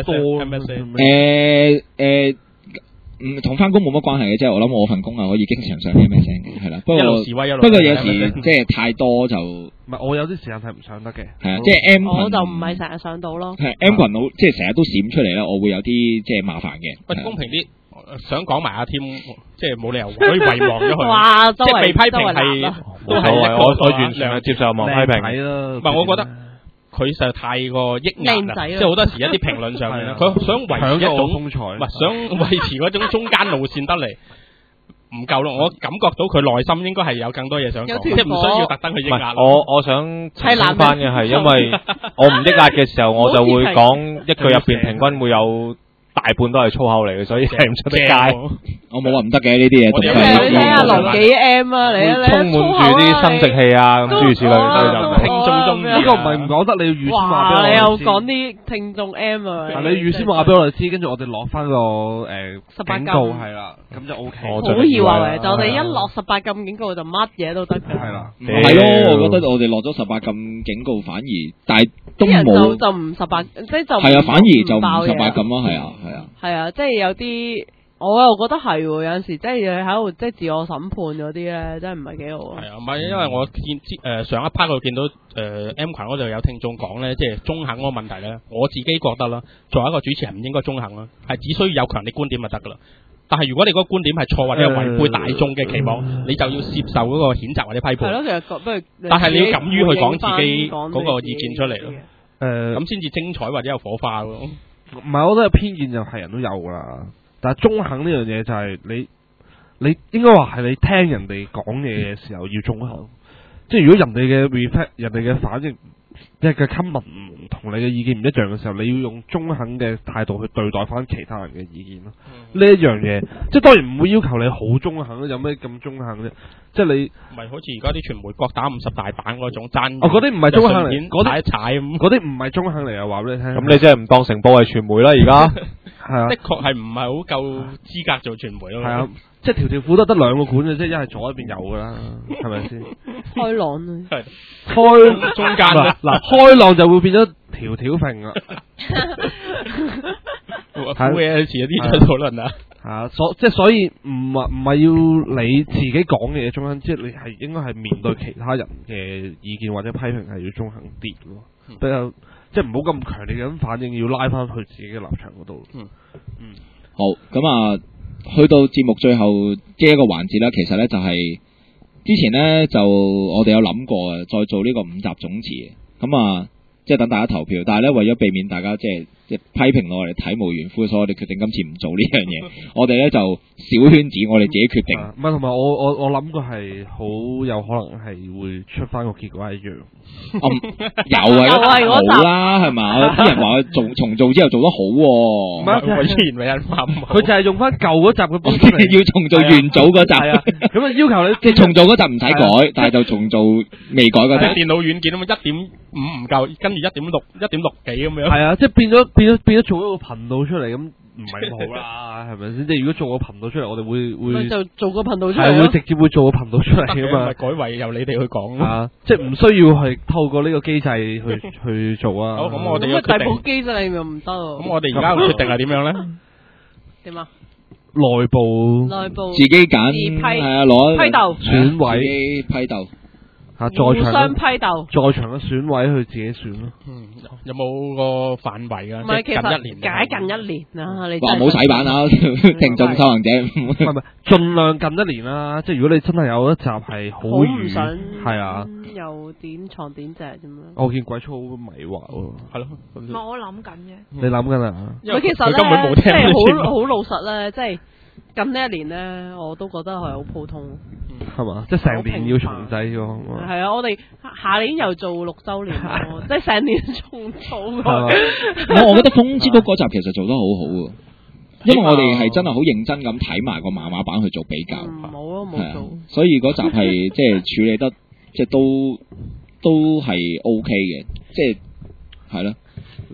Speaker 4: MSN。
Speaker 3: 同翻工冇乜關係嘅，即係我諗我份工係可以經常上 MSN 嘅，係啦。不
Speaker 4: 一路
Speaker 3: 過
Speaker 4: 示威一路。
Speaker 3: 不過有時即係太多就
Speaker 2: 唔係，我有啲時間係唔上得嘅。
Speaker 3: 係啊，即係 M 群
Speaker 1: 我就唔係成日上到咯。
Speaker 3: 係 M 群好，即係成日都閃出嚟咧，我會有啲即係麻煩嘅。
Speaker 4: 喂，公平啲，想講埋阿 Tim，即係冇理由可以遺忘咗佢。
Speaker 1: 哇！
Speaker 4: 即係被批評係都係一個
Speaker 5: 我完全係接受網批評。
Speaker 2: 唔
Speaker 4: 係，我覺得佢實在太過抑壓啦，即係好多時一啲評論上面咧，佢想維持一種
Speaker 2: 風采，
Speaker 4: 唔係想維持嗰種中間路線得嚟唔夠咯。我感覺到佢內心應該係有更多嘢想講，即係唔需要特登去抑壓。
Speaker 5: 我想澄清翻嘅係，因為我唔抑壓嘅時候，我就會講一句入邊平均會有大半都係粗口嚟嘅，所以係唔出得街。
Speaker 3: 我冇話唔得嘅呢啲嘢，
Speaker 1: 你睇下羅幾 M 啊，你
Speaker 5: 充滿住啲生殖器啊，咁諸如此類，所以就
Speaker 4: 聽眾中
Speaker 2: 呢個唔係唔講得，你要預先話俾我哋知。
Speaker 1: 你又講啲聽眾 M 啊？
Speaker 2: 你預先話俾我哋知，跟住我哋落翻個警告係啦，咁就 O K。
Speaker 1: 好易話為，就我哋一落18禁警告就乜嘢都得嘅。
Speaker 2: 係啦，
Speaker 3: 係咯，我覺得我哋落咗18禁警告，反而但係都冇
Speaker 1: 就唔18，即係就
Speaker 3: 係啊，反而就唔18禁咯，係啊，係啊，
Speaker 1: 係啊，即係有啲。我又覺得係喎，有陣時即係你喺度即係自我審判嗰啲咧，真係唔係幾好啊！
Speaker 4: 係啊，唔係因為我見上一 part 我見到M 群嗰度有聽眾講咧，即係中肯嗰個問題咧，我自己覺得啦，作為一個主持人唔應該中肯啦，係只需要有強烈觀點就得噶啦。但係如果你嗰個觀點係錯或者係違背大眾嘅期望，你就要接受嗰個譴責或者批判。係
Speaker 1: 咯，其實不如
Speaker 4: 但係你要敢於去講自己嗰個意見出嚟咯。咁先至精彩或者有火花咯。
Speaker 2: 唔係，我覺得偏見就係人都有噶啦。但係中肯呢樣嘢就係你應該話係你聽人哋講嘢嘅時候要中肯，即係如果人哋嘅 reflect 人哋嘅反應，即係嘅 comment 唔同你嘅意見唔一樣嘅時候，你要用中肯嘅態度去對待翻其他人嘅意見咯。呢一樣嘢，即係當然唔會要求你好中肯，有咩咁中肯啫？即係你
Speaker 4: 唔係好似而家啲傳媒各打50大板嗰種爭，
Speaker 2: 嗰啲唔係中肯嚟，
Speaker 4: 嗰啲一踩咁，
Speaker 2: 嗰啲唔係中肯嚟啊！話俾你聽，
Speaker 5: 咁你真係唔當成報係傳媒啦，而家
Speaker 2: 係啊，
Speaker 4: 的確係唔係好夠資格做傳媒咯。
Speaker 2: 係啊，即係條褲得兩個管嘅啫，一係左一邊右噶啦，係咪先？
Speaker 1: 開朗啊，
Speaker 2: 係開
Speaker 4: 中間
Speaker 2: 嗱，開朗就會變咗條條揈啦。
Speaker 4: 好嘅，遲啲再討論啊。
Speaker 2: 所以唔係要你自己講嘅嘢中肯，即係你係應該係面對其他人嘅意見或者批評係要中肯啲咯，比較即係唔好咁強烈咁反應，要拉翻去自己嘅立場嗰度。
Speaker 3: 好，咁啊，去到節目最後即係一個環節啦，其實咧就係之前咧就我哋有諗過再做呢個5集總詞嘅，咁啊即係等大家投票，但係咧為咗避免大家即係批評我哋體無完膚，所以我哋決定今次唔做呢樣嘢。我哋咧就小圈子，我哋自己決定。
Speaker 2: 唔係，同埋我諗過係好有可能係會出翻個結果係一樣。
Speaker 3: 有好啦，係嘛？啲人話佢重做之後做得好喎。
Speaker 2: 唔係，
Speaker 4: 之前咪人話
Speaker 2: 佢就係用翻舊嗰集嘅本身
Speaker 3: 要重做元祖嗰集。
Speaker 2: 係啊，咁啊要求你
Speaker 3: 即係重做嗰集唔使改，但係就重做未改嗰集。
Speaker 4: 電腦軟件啊嘛，1.5唔夠，跟住1.6、1.6幾咁樣。
Speaker 2: 係啊，即係變咗做一個頻道出嚟咁。唔係咁好啦，係咪先？即係如果做個頻道出嚟，我哋會
Speaker 1: 就做個頻道出嚟，
Speaker 2: 係會直接會做個頻道出嚟噶嘛？
Speaker 4: 改為由你哋去講
Speaker 2: 啊，即係唔需要係透過呢個機制去做啊。
Speaker 4: 好，咁我哋要
Speaker 1: 第部機制你又唔得。
Speaker 4: 咁我哋而家決定係點樣咧？
Speaker 1: 點啊？
Speaker 2: 內部
Speaker 3: 自己揀，係啊，攞
Speaker 1: 批鬥
Speaker 2: 選委
Speaker 3: 自己批鬥。
Speaker 2: 在場
Speaker 1: 相批鬥，
Speaker 2: 在場嘅選委去自己選咯。
Speaker 4: 有冇個範圍㗎？
Speaker 1: 唔係，其實
Speaker 4: 近1年，
Speaker 1: 解近1年啦。你
Speaker 3: 話唔好洗版啊！聽眾收行者，
Speaker 2: 唔係，盡量近1年啦。即係如果你真係有一集係好
Speaker 1: 唔想，
Speaker 2: 係啊，
Speaker 1: 又點床點隻咁樣。
Speaker 2: 我見鬼粗好迷惑喎。
Speaker 4: 係咯，
Speaker 6: 我諗緊嘅。
Speaker 2: 你諗緊啊？
Speaker 1: 佢其實
Speaker 4: 根本冇聽，
Speaker 1: 即係好老實咧，即係近呢1年咧，我都覺得係好普通。
Speaker 2: 係嘛？即係成年要重製喎。
Speaker 1: 係啊，我哋下年又做6週年咯，即係成年重做。
Speaker 3: 我覺得風之谷嗰集其實做得好好啊，因為我哋係真係好認真咁睇埋個漫畫版去做比較。
Speaker 1: 冇啊，冇做。
Speaker 3: 所以嗰集係即係處理得即係都係 OK 嘅，即係係咯。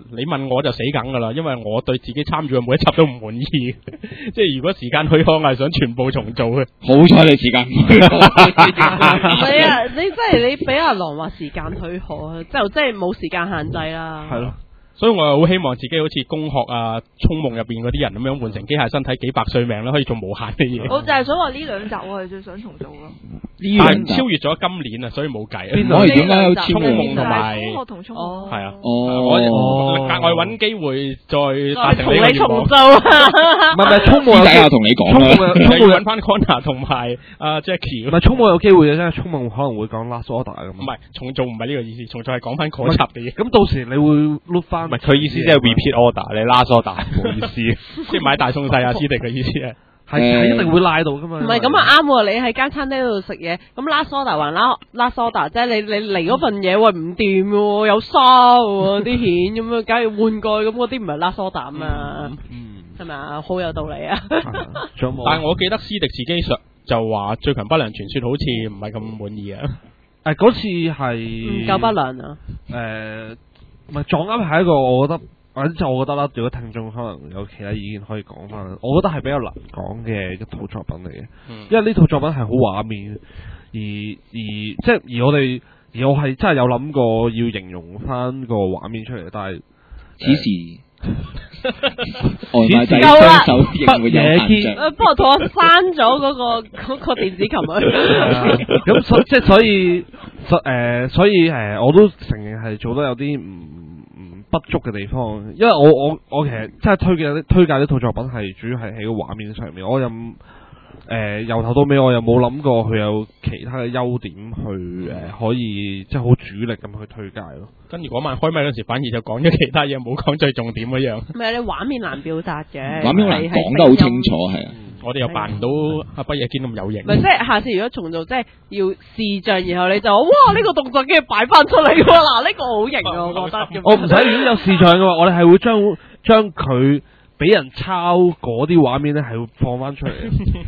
Speaker 4: 你問我就死梗噶啦，因為我對自己參與嘅每一集都唔滿意。即係如果時間許可，我係想全部重做嘅。
Speaker 3: 好彩你時間唔許可。
Speaker 1: 唔係啊，你真係你俾阿郎話時間許可，就即係冇時間限制啦。
Speaker 2: 係咯。
Speaker 4: 所以我又好希望自己好似攻殼啊、銃夢入邊嗰啲人咁樣換成機械身體幾百歲命啦，可以做無限嘅嘢。
Speaker 6: 我就係想話呢兩集我係最想重做咯。
Speaker 4: 但係超越咗今年啊，所以冇計。
Speaker 3: 我係點解有
Speaker 4: 銃夢同埋
Speaker 6: 攻殼同銃夢？
Speaker 4: 係啊，
Speaker 3: 哦，
Speaker 4: 我額外揾機會再達成
Speaker 1: 同你
Speaker 4: 呢個願望。
Speaker 1: 重做。
Speaker 2: 唔係衝夢
Speaker 3: 私底下同你講啦。
Speaker 4: 衝夢揾翻 Connor 同埋阿 Jackie。
Speaker 2: 唔係衝夢有機會嘅啫，衝夢可能會講 Last Order 咁。
Speaker 4: 唔係重做唔係呢個意思，重做係講翻嗰集嘅嘢。
Speaker 2: 咁到時你會 look 翻。
Speaker 5: 唔係佢意思即係 repeat order，你 last order 冇意思，
Speaker 4: 即係買大送細啊！師弟嘅意思
Speaker 2: 係一定會拉到噶嘛。
Speaker 1: 唔係咁啊啱喎，你喺間餐廳度食嘢，咁 last order 還 last order 啫，你嚟嗰份嘢喂唔掂嘅喎，有沙喎啲蜆咁樣，假如換過咁嗰啲唔係 last order 啊嘛，係咪啊？好有道理啊！
Speaker 2: 仲有冇？
Speaker 4: 但係我記得師弟自己就話最強不良傳說好似唔係咁滿意啊。
Speaker 2: 嗰次係
Speaker 1: 唔夠不良啊。
Speaker 2: 唔係撞啱係一個，我覺得。就我覺得啦，如果聽眾可能有其他意見可以講翻，我覺得係比較難講嘅一套作品嚟嘅，因為呢套作品係好畫面，而我係真係有諗過要形容翻個畫面出嚟，但係
Speaker 3: 此時外賣仔雙手仍會有限着。
Speaker 1: 不過同我刪咗嗰個電子琴去。
Speaker 2: 咁所以我都承認係做得有啲不足嘅地方，因為我其實真係推介呢套作品係主要係喺個畫面上面，我由頭到尾我又冇諗過佢有其他嘅優點去可以即係好主力咁去推介咯。
Speaker 4: 跟住嗰晚開咪嗰時，反而就講咗其他嘢，冇講最重點嗰樣。
Speaker 1: 唔係你畫面難表達嘅，
Speaker 3: 畫面難講得好清楚係啊。
Speaker 4: 我哋又扮唔到阿畢嘢堅咁有型。
Speaker 1: 唔係即係下次如果重做，即係要視像，然後你就哇呢個動作跟住擺翻出嚟喎，嗱呢個好型啊，我覺得。
Speaker 2: 我唔使，如果有視像嘅話，我哋係會將佢俾人抄嗰啲畫面咧，係會放翻出嚟。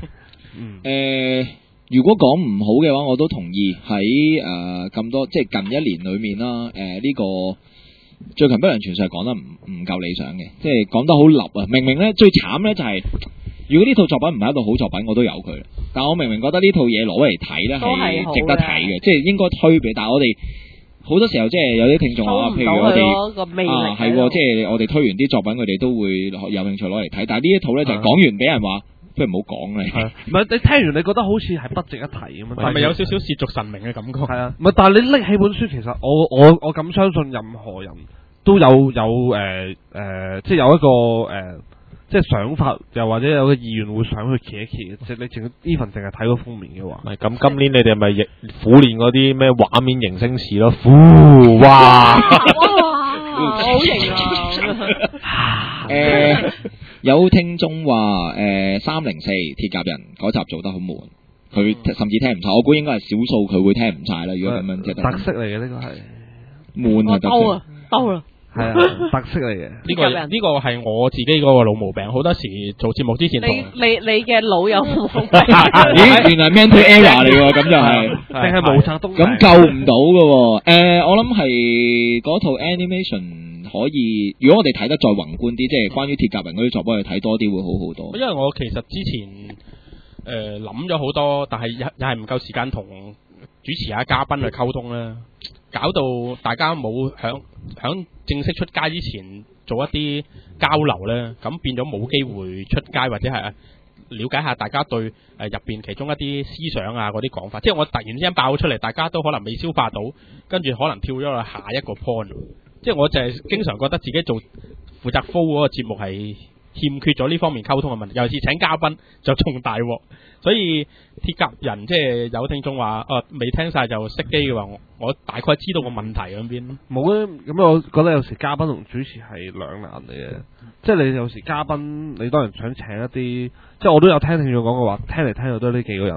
Speaker 3: 如果講唔好嘅話，我都同意喺咁多即係近一年裏面啦。呢個最強不良傳說係講得唔夠理想嘅，即係講得好立啊！明明咧最慘咧就係、如果呢套作品唔係一個好作品，我都有佢。但我明明覺得呢套嘢攞嚟睇咧係值得睇嘅，即係應該推俾。但係我哋好多時候即係有啲聽眾話，譬如我哋係即係我哋推完啲作品，佢哋都會有興趣攞嚟睇。但係呢一套咧就係講完俾人話。不如唔好講啦。唔係
Speaker 2: 你聽完你覺得好似係不值一提咁樣，
Speaker 4: 係咪有少少褻瀆神明嘅感覺？係
Speaker 2: 啊，唔係，但係你拎起本書，其實我咁相信任何人都有即係有一個即係想法，又或者有個意願會想去揭一揭。即係你淨係睇個封面嘅話，
Speaker 5: 咁今年你哋咪亦苦練嗰啲咩畫面形聲詞咯？哇！
Speaker 1: 好型啊！
Speaker 3: 有聽眾話304鐵甲人嗰集做得好悶，佢甚至聽唔晒。我估應該係少數佢會聽唔晒啦。如果咁樣即係
Speaker 2: 特色嚟嘅呢個係
Speaker 3: 悶係特色，
Speaker 1: 兜啦，
Speaker 2: 係啊，特色嚟嘅。
Speaker 4: 呢個係我自己嗰個老毛病。好多時做節目之前，
Speaker 1: 你嘅腦有毛病？
Speaker 3: 咦，原來 mental error 嚟喎，咁就係
Speaker 2: 定係毛澤東？
Speaker 3: 咁救唔到嘅。我諗係嗰套 animation。可以，如果我哋睇得再宏觀啲，即係關於鐵甲人嗰啲作品，去睇多啲會好好多。
Speaker 4: 因為我其實之前諗咗好多，但係又係唔夠時間同主持下嘉賓去溝通啦，搞到大家冇響正式出街之前做一啲交流咧，咁變咗冇機會出街或者係了解下大家對入邊其中一啲思想啊嗰啲講法。即係我突然之間爆出嚟，大家都可能未消化到，跟住可能跳咗去下一個 point。即係我就係經常覺得自己做負責 flow 嗰個節目係欠缺咗呢方面溝通嘅問題，尤其是請嘉賓就仲大鑊。所以鐵甲人即係有聽眾話未聽晒就熄機嘅話，我大概知道個問題喺邊。
Speaker 2: 冇啊，咁我覺得有時嘉賓同主持係兩難嚟嘅，即係你有時嘉賓你當然想請一啲，即係我都有聽眾講過話，聽嚟聽去都係呢幾個人。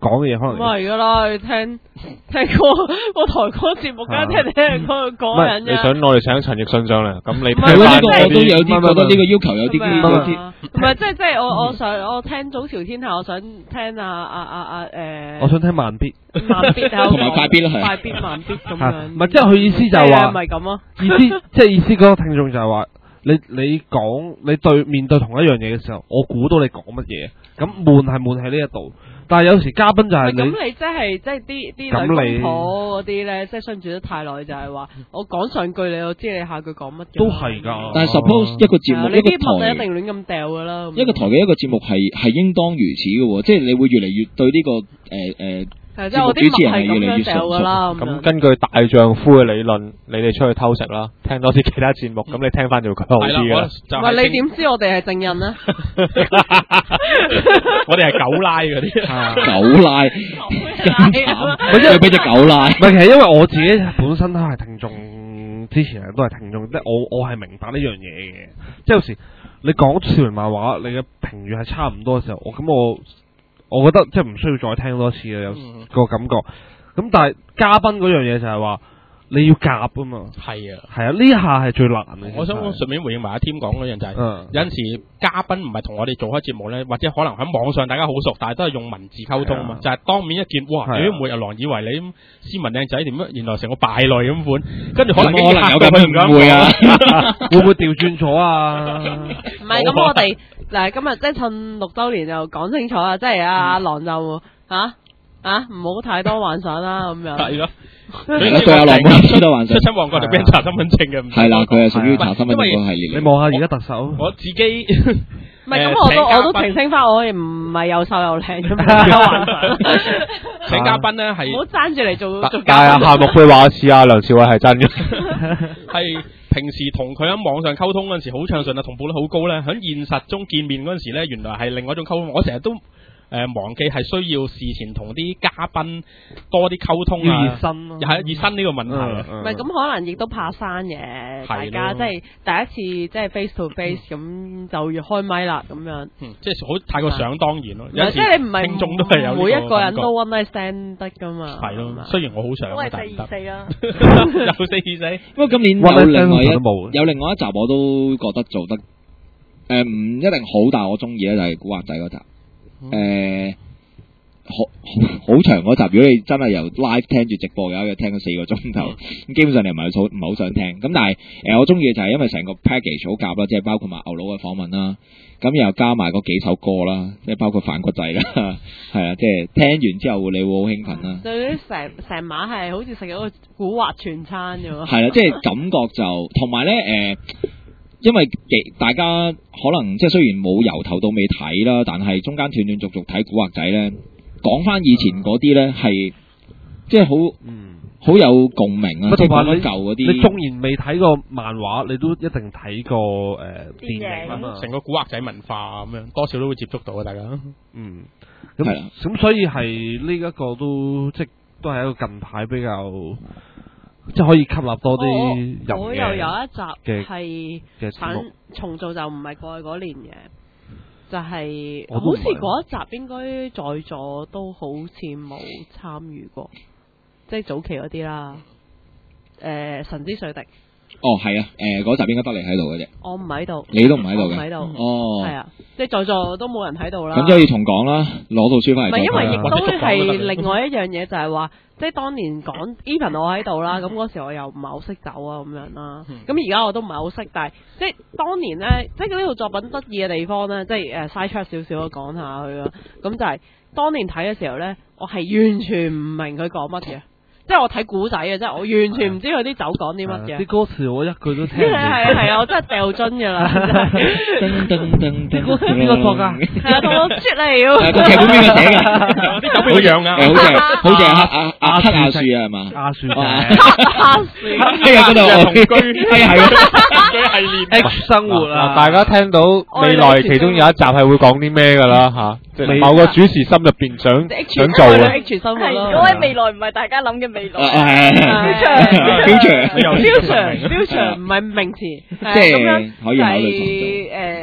Speaker 2: 講嘅嘢可能
Speaker 1: 咁係噶啦，你聽個台歌節目，梗係聽人嗰個講人
Speaker 5: 你想我哋請陳奕迅上嚟，咁你
Speaker 1: 唔係
Speaker 3: 係咯，呢
Speaker 1: 即係
Speaker 3: 個我都有啲覺得呢個要求有啲
Speaker 1: 唔係即係我想我聽早朝天下，我想聽
Speaker 2: 我想聽慢必，
Speaker 1: 慢必
Speaker 3: 同埋快必啦，係
Speaker 1: 快必慢必咁
Speaker 2: 係
Speaker 1: 樣。
Speaker 2: 唔係即係佢意思就係話
Speaker 1: 咪咁咯？
Speaker 2: 意思即係意思嗰個聽眾就係話你講你面對同一樣嘢嘅時候，我估到你講乜嘢，咁悶係悶喺呢一度。但係有時嘉賓就係
Speaker 1: 咁你即係啲兩公婆嗰啲咧，即係相處得太耐，就係話我講上句你，我知你下句講乜嘅。
Speaker 2: 都係㗎。
Speaker 3: 但係 suppose 一個節目一個
Speaker 1: 呢啲物就一
Speaker 3: 台
Speaker 1: 定亂咁掉㗎啦。
Speaker 3: 一個台嘅一個節目係應當如此嘅喎，即係你會越嚟越對呢個
Speaker 1: 係即係我啲物係咁樣掉㗎啦。
Speaker 5: 咁根據大丈夫嘅理論，你哋出去偷食啦，聽多啲其他節目，咁你聽翻就會覺得好啲㗎啦。
Speaker 1: 唔係你點知我哋係證人咧？
Speaker 4: 我哋係狗拉嗰啲，
Speaker 3: 狗拉咁慘，佢俾只狗拉。
Speaker 2: 唔係，其實因為我自己本身都係聽眾，之前都係聽眾，即係我係明白呢樣嘢嘅。即係有時你講少年漫畫，你嘅評語係差唔多嘅時候，我覺得即係唔需要再聽多次嘅，有個感覺。咁但係嘉賓嗰樣嘢就係話你要夾啊嘛。
Speaker 4: 係啊，
Speaker 2: 係啊，呢下係最難嘅。
Speaker 4: 我想順便回應埋阿添講嗰樣就係，有陣時嘉賓唔係同我哋做開節目咧，或者可能喺網上大家好熟，但係都係用文字溝通啊嘛，就係當面一見，哇！你每日狼以為你斯文靚仔點樣，原來成個敗類咁款，跟住可能
Speaker 3: 有咁誤會啊，
Speaker 2: 會唔會調轉咗啊？
Speaker 1: 唔係咁，我哋嗱今日即係趁6週年就講清楚啊，即係阿狼就唔好太多幻想啦咁樣。
Speaker 4: 係咯。
Speaker 3: 對阿狼冇太多幻想。
Speaker 4: 出親旺角就俾人查身份證嘅，
Speaker 3: 係啦，佢係屬於查身份證嗰個系列。
Speaker 2: 你望下而家特首，
Speaker 4: 我自己
Speaker 1: 唔係咁，我都澄清翻，我哋唔係又瘦又靚咁樣幻想。
Speaker 4: 請嘉賓咧係
Speaker 1: 唔好爭住嚟做
Speaker 5: 但係啊，夏目貝話似阿梁朝偉係真嘅，
Speaker 4: 係平時同佢喺網上溝通嗰陣時好暢順啊，同步率好高咧。喺現實中見面嗰陣時咧，原來係另外一種溝通。我成日都忘記係需要事前同啲嘉賓多啲溝通啊，
Speaker 2: 熱身咯，
Speaker 4: 係熱身呢個問題。
Speaker 1: 唔係咁可能亦都怕生嘅，大家即係第一次即係 face to face 咁就要開麥啦咁樣。
Speaker 4: 即係好太過想當然咯。
Speaker 1: 即係你唔係
Speaker 4: 聽眾都係有
Speaker 1: 每一個人都 one night stand 得噶嘛。
Speaker 4: 係咯，雖然我好想，
Speaker 6: 都係
Speaker 4: 但係唔得。
Speaker 6: 424啦。
Speaker 4: 有424。
Speaker 3: 不過今年有另外一集我都覺得做得唔一定好，但係我中意咧就係古惑仔嗰集。好長嗰集，如果你真係由 live 聽住直播嘅話，聽咗4個鐘頭，咁基本上你唔係好想聽。咁但係我中意嘅就係因為成個 package 好夾啦，即係包括埋牛佬嘅訪問啦，咁又加埋嗰幾首歌啦，即係包括反骨仔啦，係啊，即係聽完之後你會好興奮啦。
Speaker 1: 對啲成晚係好似食咗個古惑全餐咁喎。
Speaker 3: 係啦，即係感覺就同埋咧因為大家可能即係雖然冇由頭到尾睇啦，但係中間斷斷續續睇古惑仔咧，講翻以前嗰啲咧係即係好有共鳴啊！即係講翻舊嗰啲。
Speaker 2: 你縱然未睇過漫畫，你都一定睇過電影啊嘛。
Speaker 4: 成個古惑仔文化咁樣，多少都會接觸到啊！大家。
Speaker 2: 咁係啦，咁所以係呢一個都即係都係一個近排比較。即係可以吸納多啲人嘅。
Speaker 1: 我又有一集係重做，就唔係過去嗰年嘅，就係好似嗰一集應該在座都好似冇參與過，即係早期嗰啲啦。神之水滴。
Speaker 3: 哦，係啊，嗰集應該得你喺度嘅啫。
Speaker 1: 我唔喺度。
Speaker 3: 你都唔喺度嘅。
Speaker 1: 唔喺度。
Speaker 3: 哦。
Speaker 1: 係啊，即係在座都冇人喺度啦。
Speaker 3: 咁即係要重講啦，攞到書翻嚟。
Speaker 1: 唔係，因為亦都係另外一樣嘢，就係話，即係當年講 even 我喺度啦，咁嗰時我又唔係好識走啊咁樣啦。咁而家我都唔係好識，但係即係當年咧，即係呢套作品得意嘅地方咧，即係side track 少少講下佢啦。咁就係當年睇嘅時候咧，我係完全唔明佢講乜嘅。即係我睇古仔嘅，即係我完全唔知佢啲酒講啲乜嘅。啲
Speaker 2: 歌詞我一句都聽唔明。
Speaker 1: 係啊，我真係掉樽㗎啦。
Speaker 3: 啲
Speaker 2: 歌詞邊個作㗎？
Speaker 1: 係啊，同我出嚟喎。
Speaker 3: 個劇本邊個寫㗎？
Speaker 4: 啲酒俾佢養㗎。
Speaker 3: 好似阿黑亞樹啊，係嘛？
Speaker 2: 亞樹。
Speaker 1: 亞樹。
Speaker 3: 係啊，嗰度同居
Speaker 4: 系列
Speaker 2: H 生活啊！
Speaker 5: 大家聽到未來其中有一集係會講啲咩㗎啦嚇？即係某個主持心入邊想做嘅。
Speaker 1: H 生活咯。
Speaker 6: 嗰位未來唔係大家諗嘅未來。
Speaker 3: future
Speaker 1: 唔係名詞，
Speaker 3: 即係可以考慮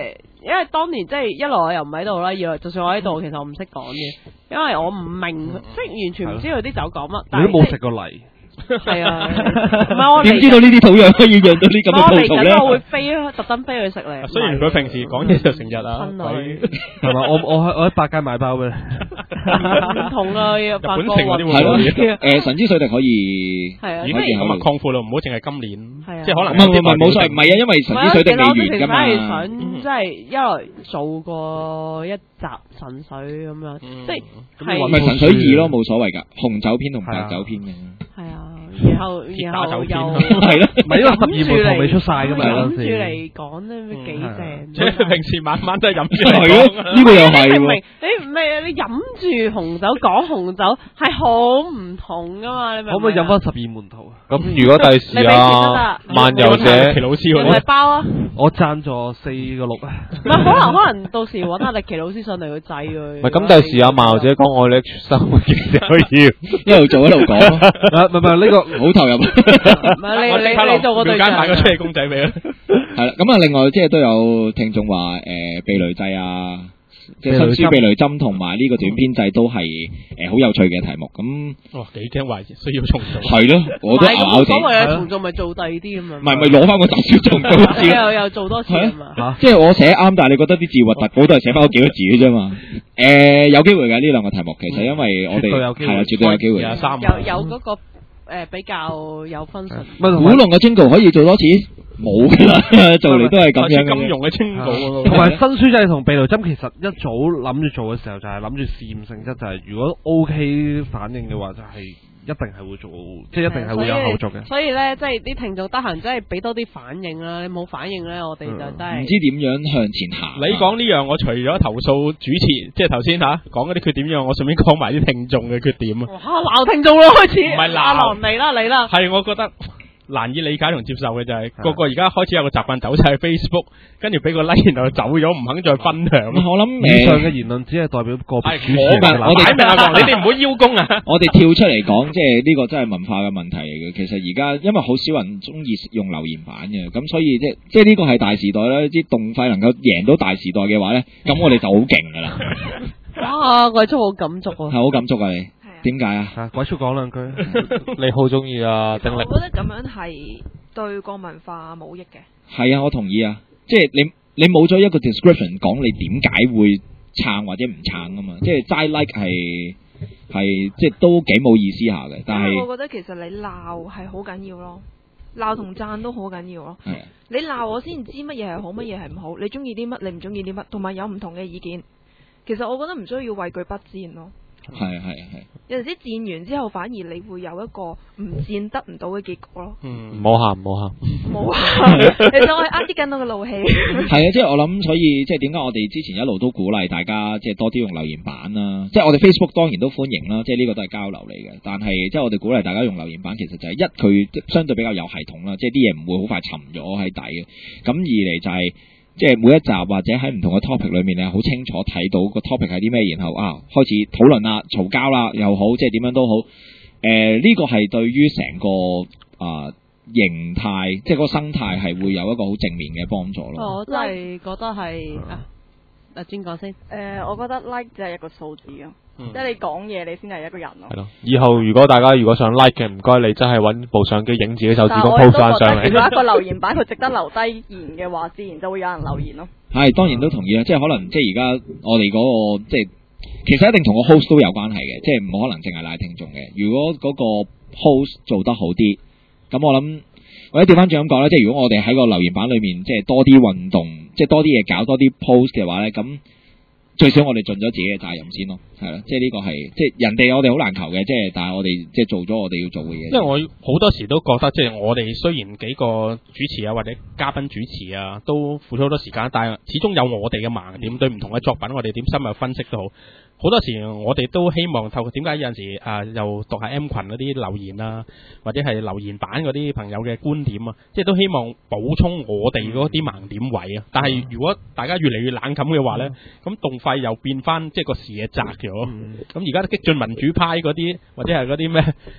Speaker 1: 因為當年即係一來我又唔喺度啦，二來就算我喺度，其實我唔識講嘅，因為我唔明，即係完全唔知佢啲酒講乜。但
Speaker 2: 你都冇食過泥。
Speaker 1: 係啊，唔係我
Speaker 3: 點知道呢啲土壤可以養到啲咁
Speaker 1: 我嚟
Speaker 3: 嘅兔兔咧？
Speaker 1: 緊我會飛特登飛去食你。
Speaker 4: 雖然佢平時講嘢就成日啊，
Speaker 1: 親女
Speaker 2: 係嘛？我喺百佳買包俾你。
Speaker 1: 唔同啊，日
Speaker 4: 本情嗰啲會
Speaker 3: 係咯，
Speaker 4: 多
Speaker 3: 神之水滴可以
Speaker 1: 係啊，
Speaker 4: 已經
Speaker 3: 可以
Speaker 4: 咁啊擴闊咯，唔好淨係今年，
Speaker 1: 係啊
Speaker 4: 即係可能
Speaker 3: 唔係冇所謂，唔係啊，因為神之水滴未完噶嘛。
Speaker 1: 係想即係一來做過一集神水咁樣，即係係
Speaker 3: 咪神水2咯，冇所謂㗎，紅酒篇同白酒篇嘅。
Speaker 1: 係啊，然後又
Speaker 3: 係咯，
Speaker 2: 唔係因為12門徒未出晒㗎嘛，
Speaker 1: 諗住嚟講咧幾正。
Speaker 4: 即係平時晚晚都係飲住
Speaker 3: 係咯，呢個又係
Speaker 1: 你明唔
Speaker 3: 喎。
Speaker 1: 明？你唔係你飲住紅酒講紅酒係好唔同噶嘛？你明唔明？
Speaker 2: 可唔可以飲翻12門徒啊？
Speaker 5: 咁如果第時啊，漫遊者
Speaker 4: 奇老師
Speaker 1: 你咪包啊！
Speaker 2: 我贊助4個6啊！
Speaker 1: 唔係可能到時揾阿力奇老師上嚟去制佢。
Speaker 5: 唔係咁第時啊，漫遊者講我哋生活嘅時候要
Speaker 3: 一路做一路講，
Speaker 2: 唔係呢個
Speaker 3: 好投入。
Speaker 1: 唔係
Speaker 4: 我即刻
Speaker 1: 你做個對象
Speaker 4: 買個出氣公仔俾佢。
Speaker 3: 係啦，咁啊，另外即係都有聽眾話避雷制啊，即係新書避雷針同埋呢個短篇制都係好有趣嘅題目。咁
Speaker 4: 哇，幾驚話需要重做。
Speaker 3: 係咯，我都咬咬地。
Speaker 1: 所謂嘅重做咪做第二啲咁樣。
Speaker 3: 唔係咪攞翻個集書重多次？
Speaker 1: 又做多次啊嘛。
Speaker 3: 即係我寫啱，但係你覺得啲字核突，我都係寫翻嗰幾個字嘅啫嘛。有機會嘅呢兩個題目，其實因為我哋係啊，絕對有機會。
Speaker 1: 有嗰個比較有分數。
Speaker 3: 古龍嘅 jingle 可以做多次？冇㗎啦，做嚟都係咁樣嘅。
Speaker 4: 金融嘅 jingle
Speaker 2: 同埋新書仔同避雷針，其實一早諗住做嘅時候，就係諗住試驗性質，就係如果 OK 反應嘅話，就係一定係會做，即係一定係會有後續嘅。
Speaker 1: 所以咧，即係啲聽眾得閒，真係俾多啲反應啦。你冇反應咧，我哋就真係
Speaker 3: 唔知點樣向前行。
Speaker 4: 你講呢樣，我除咗投訴主持，即係頭先講嗰啲缺點之外，我順便講埋啲聽眾嘅缺點啊。
Speaker 1: 哇！鬧聽眾咯，開始。
Speaker 4: 唔係鬧
Speaker 1: 阿郎嚟啦，嚟啦。
Speaker 4: 係，我覺得難以理解同接受嘅就係個個而家開始有個習慣走晒去 Facebook，跟住俾個 like，然後走咗，唔肯再分享。
Speaker 3: 我諗
Speaker 2: 以上嘅言論只係代表個別主持人嘅立場。
Speaker 3: 我哋
Speaker 4: 你哋唔好邀功啊！
Speaker 3: 我哋跳出嚟講，即係呢個真係文化嘅問題嚟嘅。其實而家因為好少人中意用留言板嘅，咁所以即係呢個係大時代啦。啲動費能夠贏到大時代嘅話咧，咁我哋就好勁噶啦。
Speaker 1: 哇！鬼畜好感觸啊！
Speaker 3: 係好感觸啊你。點解啊？
Speaker 2: 鬼畜講兩句，
Speaker 5: 你好中意啊？丁力，
Speaker 7: 我覺得咁樣係對個文化冇益嘅。
Speaker 3: 係啊，我同意啊。即係你冇咗一個 description 講你點解會撐或者唔撐啊嘛。即係齋 like 係即係都幾冇意思下嘅。但係
Speaker 7: 我覺得其實你鬧係好緊要咯，鬧同讚都好緊要咯。
Speaker 3: 係啊。
Speaker 7: 你鬧我先知乜嘢係好，乜嘢係唔好。你中意啲乜，你唔中意啲乜，同埋有唔同嘅意見。其實我覺得唔需要畏懼不戰咯。
Speaker 3: 係。
Speaker 7: 有陣時戰完之後，反而你會有一個唔戰得唔到嘅結果咯。
Speaker 5: 唔好喊，唔好喊。
Speaker 7: 冇啊！你當我壓啲緊我嘅怒氣。
Speaker 3: 係啊，即係我諗，所以即係點解我哋之前一路都鼓勵大家即係多啲用留言板啦。即係我哋 Facebook 當然都歡迎啦，即係呢個都係交流嚟嘅。但係即係我哋鼓勵大家用留言板，其實就係佢相對比較有系統啦，即係啲嘢唔會好快沉咗喺底嘅。咁二嚟就係。即係每一集或者喺唔同嘅 topic 裏面咧，好清楚睇到個 topic 係啲咩，然後開始討論啦、嘈交啦又好，即係點樣都好。呢個係對於成個形態，即係嗰個生態係會有一個好正面嘅幫助咯。
Speaker 1: 我真係覺得係阿專講先。
Speaker 6: 我覺得 like 就係一個數字咯，即係你講嘢你先係一個人咯。
Speaker 5: 係咯，以後如果大家想 like 嘅，唔該你真係揾部相機影自己手指公 po 翻上嚟。
Speaker 6: 如果一個留言板佢值得留低言嘅話，自然就會有人留言咯。
Speaker 3: 係，當然都同意啦，即係可能即係而家我哋嗰個即係其實一定同個 host 都有關係嘅，即係唔可能淨係賴聽眾嘅。如果嗰個 host 做得好啲，咁我諗或者調翻轉咁講咧，即係如果我哋喺個留言板裏面即係多啲運動，即係多啲嘢搞，多啲 post 嘅話咧，咁最少我哋盡咗自己嘅責任先咯，係啦，即係呢個係即係人哋我哋好難求嘅，即係但係我哋即係做咗我哋要做嘅嘢。
Speaker 4: 因為我好多時都覺得，即係我哋雖然幾個主持啊或者嘉賓主持啊都付出好多時間，但係始終有我哋嘅盲點，對唔同嘅作品我哋點深入分析都好。好多時我哋都希望透過點解有陣時又讀下 M 群嗰啲留言啊，或者係留言板嗰啲朋友嘅觀點啊，即係都希望補充我哋嗰啲盲點位啊。但係如果大家越嚟越冷感嘅話呢，咁動費又變翻即係個視野窄咗。咁而家激進民主派嗰啲或者係嗰啲咩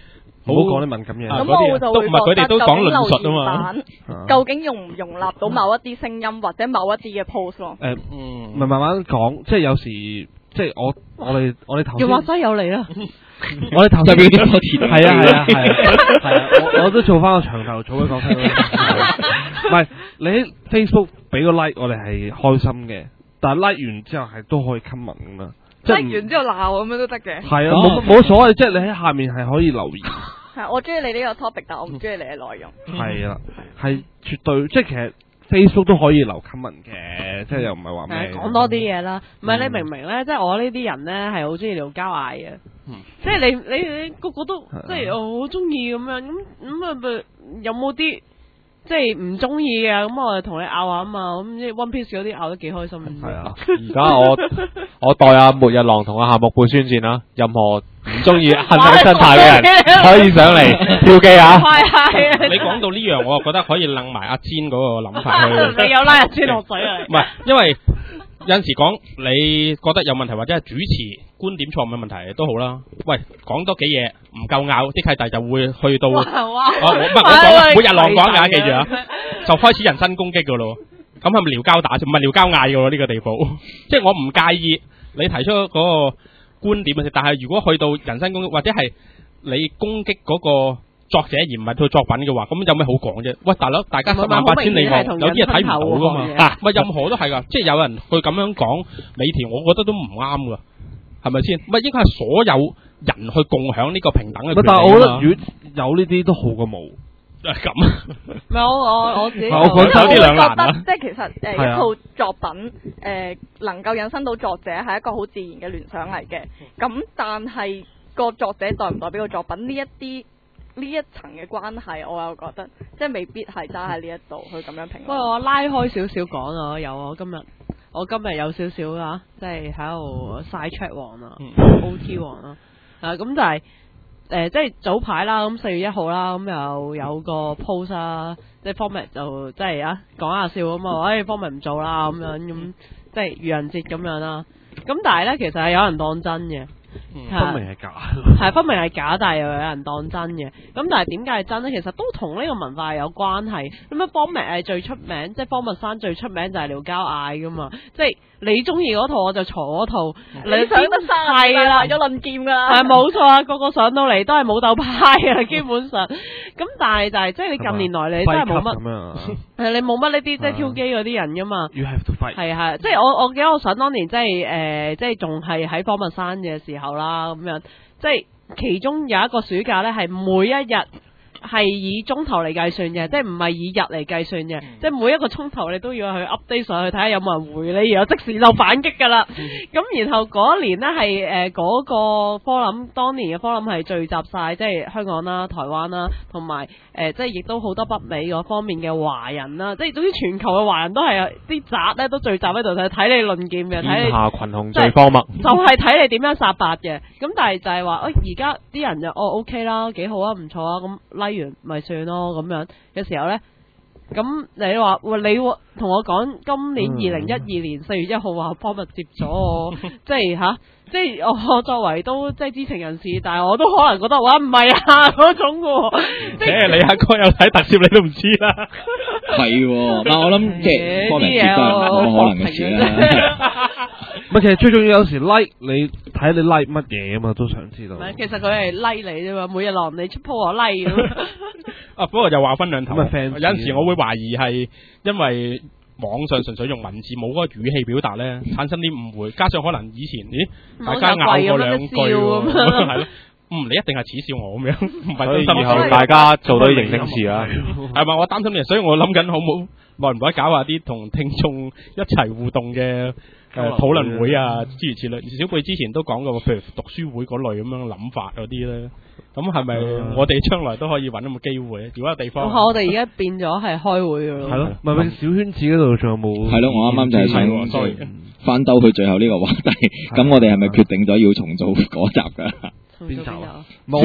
Speaker 2: 唔好講啲敏感嘢。
Speaker 6: 咁
Speaker 4: 嗰啲
Speaker 6: 我就會
Speaker 4: 都唔係佢哋都講論述啊
Speaker 6: 覺得
Speaker 4: 嘛
Speaker 6: 究竟留言板究竟容唔容納到某一啲聲音或者某一啲嘅 post 咯？
Speaker 2: 咪慢慢講，即係有時即係我哋頭先
Speaker 1: 要話齋有嚟啦，
Speaker 2: 我哋頭先
Speaker 3: 啲多田
Speaker 2: 係啊，我都做翻個長頭草嘅角色啦。唔係你喺 Facebook 俾個 like，我哋係開心嘅，但係 like 完之後係都可以 comment 噶嘛，即係
Speaker 7: 完之後鬧咁樣都得嘅。
Speaker 2: 係啊，冇所謂，即係你喺下面係可以留言。
Speaker 6: 係，我中意你呢個 topic，但我唔中意你嘅內容。
Speaker 2: 係啦，係絕對，即係其實 Facebook 都可以留 comment 嘅，即係又唔係話咩。
Speaker 1: 講多啲嘢啦，唔係你明唔明咧？即係我呢啲人咧係好中意聊交嗌嘅，即係你個個都即係我好中意咁樣，咁啊有冇啲即係唔中意嘅？咁我就同你拗下啊嘛，咁 One Piece 嗰啲拗得幾開心。
Speaker 2: 係啊，
Speaker 5: 而家我代阿末日狼同阿夏目貝宣戰啦，任何唔中意恨喺生態嘅人可以上嚟跳機啊！
Speaker 1: 係
Speaker 4: 你講到呢樣，我就覺得可以楞埋阿煎嗰個諗法去。
Speaker 1: 你有拉阿煎落水啊？
Speaker 4: 唔係，因為有陣時講你覺得有問題或者係主持觀點錯誤嘅問題都好啦。喂，講多幾嘢唔夠拗，啲契弟就會去到我講每日狼講㗎，記住啊，就開始人身攻擊㗎咯。咁係咪撩交打？唔係撩交嗌㗎喎呢個地步。即係我唔介意你提出嗰個觀點嘅，但係如果去到人身攻擊或者係你攻擊嗰個作者而唔係佢作品嘅話，咁有咩好講啫？喂，大佬，大家10萬8千里望，有啲嘢睇唔到噶嘛。咪任何都係噶，即係有人去咁樣講美田，我覺得都唔啱噶，係咪先？咪應該係所有人去共享呢個平等嘅權利。
Speaker 2: 但係我覺得如果有呢啲都好過冇。
Speaker 4: 咁，
Speaker 1: 唔係我自己，
Speaker 2: 我覺得
Speaker 6: 有
Speaker 4: 啲兩難啦。
Speaker 6: 即係其實一套作品能夠引申到作者係一個好自然嘅聯想嚟嘅。咁但係個作者代唔代表個作品呢一層嘅關係，我又覺得即係未必係揸喺呢一度去咁樣評論。
Speaker 1: 不過我拉開少少講啊，有我今日有少少啊，即係喺度 side track 王啊，OT 王啦，咁就係。即係早排啦，咁4月1號啦，咁又有個 post 啦，即係 format 就即係講下笑咁啊，format 唔做啦咁樣，咁即係愚人節咁樣啦。咁但係咧，其實係有人當真嘅，
Speaker 2: 分明係假，
Speaker 1: 係分明係假，但係又有人當真嘅。咁但係點解係真咧？其實都同呢個文化有關係。咁啊，format 係最出名，即係方文山最出名就係撩交嗌噶嘛，即係。你中意嗰套我就坐嗰套，你
Speaker 6: 上得山係啦，咗論劍噶，
Speaker 1: 係冇錯啊！個個上到嚟都係武鬥派啊，基本上。咁但係就係即係你近年來你真係冇乜，你冇乜呢啲即係挑機嗰啲人噶嘛。
Speaker 2: You have to fight。係
Speaker 1: 即係我記得我想當年即係即係仲係喺方文山嘅時候啦，咁樣即係其中有一個暑假咧，係每一日。係以鐘頭嚟計算嘅，即係唔係以日嚟計算嘅，即係每一個鐘頭你都要去 update 上去睇下有冇人回你，然後即時就反擊㗎啦。咁然後嗰一年呢，係嗰個科林，當年嘅科林係聚集晒，即係香港啦、台灣啦，同埋即係亦都好多北美嗰方面嘅華人啦，即係總之全球嘅華人都係啲宅咧都聚集喺度睇你論劍嘅，睇你
Speaker 5: 下群雄最荒謬，
Speaker 1: 就係睇你點樣殺伐嘅。咁但係就係話，而家啲人就OK 啦，幾好啊，唔錯啊，咁完咪算咯咁樣嘅時候呢，咁你話你同我講今年2012年4月1號話方物接咗我，即係即係我作為都即係知情人士，但係我都可能覺得話唔係啊嗰種喎。即係
Speaker 4: 你阿哥有睇特攝，你都唔知啦。
Speaker 3: 係，但我諗即係方物接都係冇可能嘅事啦。
Speaker 2: 唔係，其實最重要有時 like 你睇你 like 乜嘢啊嘛，都想知道。
Speaker 1: 唔係，其實佢係 like 你啫嘛，每日落你出 po 我 like 咁。
Speaker 4: 不過又話分兩頭。有
Speaker 2: 陣
Speaker 4: 時我會懷疑係因為網上純粹用文字冇嗰個語氣表達咧，產生啲誤會，加上可能以前大家拗過兩句喎，係咯。你一定係恥笑我咁樣，唔係真心。
Speaker 5: 以後大家做到啲形聲詞啦，
Speaker 4: 係咪？我擔心你，所以我諗緊好冇耐唔耐搞下啲同聽眾一齊互動嘅討論會啊，諸如此類。小貝之前都講過，譬如讀書會嗰類咁樣諗法嗰啲咧，咁係咪我哋將來都可以揾咁嘅機會咧？如果有地方，
Speaker 1: 我哋而家變咗係開會㗎咯。
Speaker 2: 係咯，咪小圈子嗰度仲有冇？
Speaker 3: 係咯，我啱啱就係想翻兜去最後呢個話題。咁我哋係咪決定咗要重做嗰集㗎？
Speaker 2: 邊集啊？
Speaker 3: 我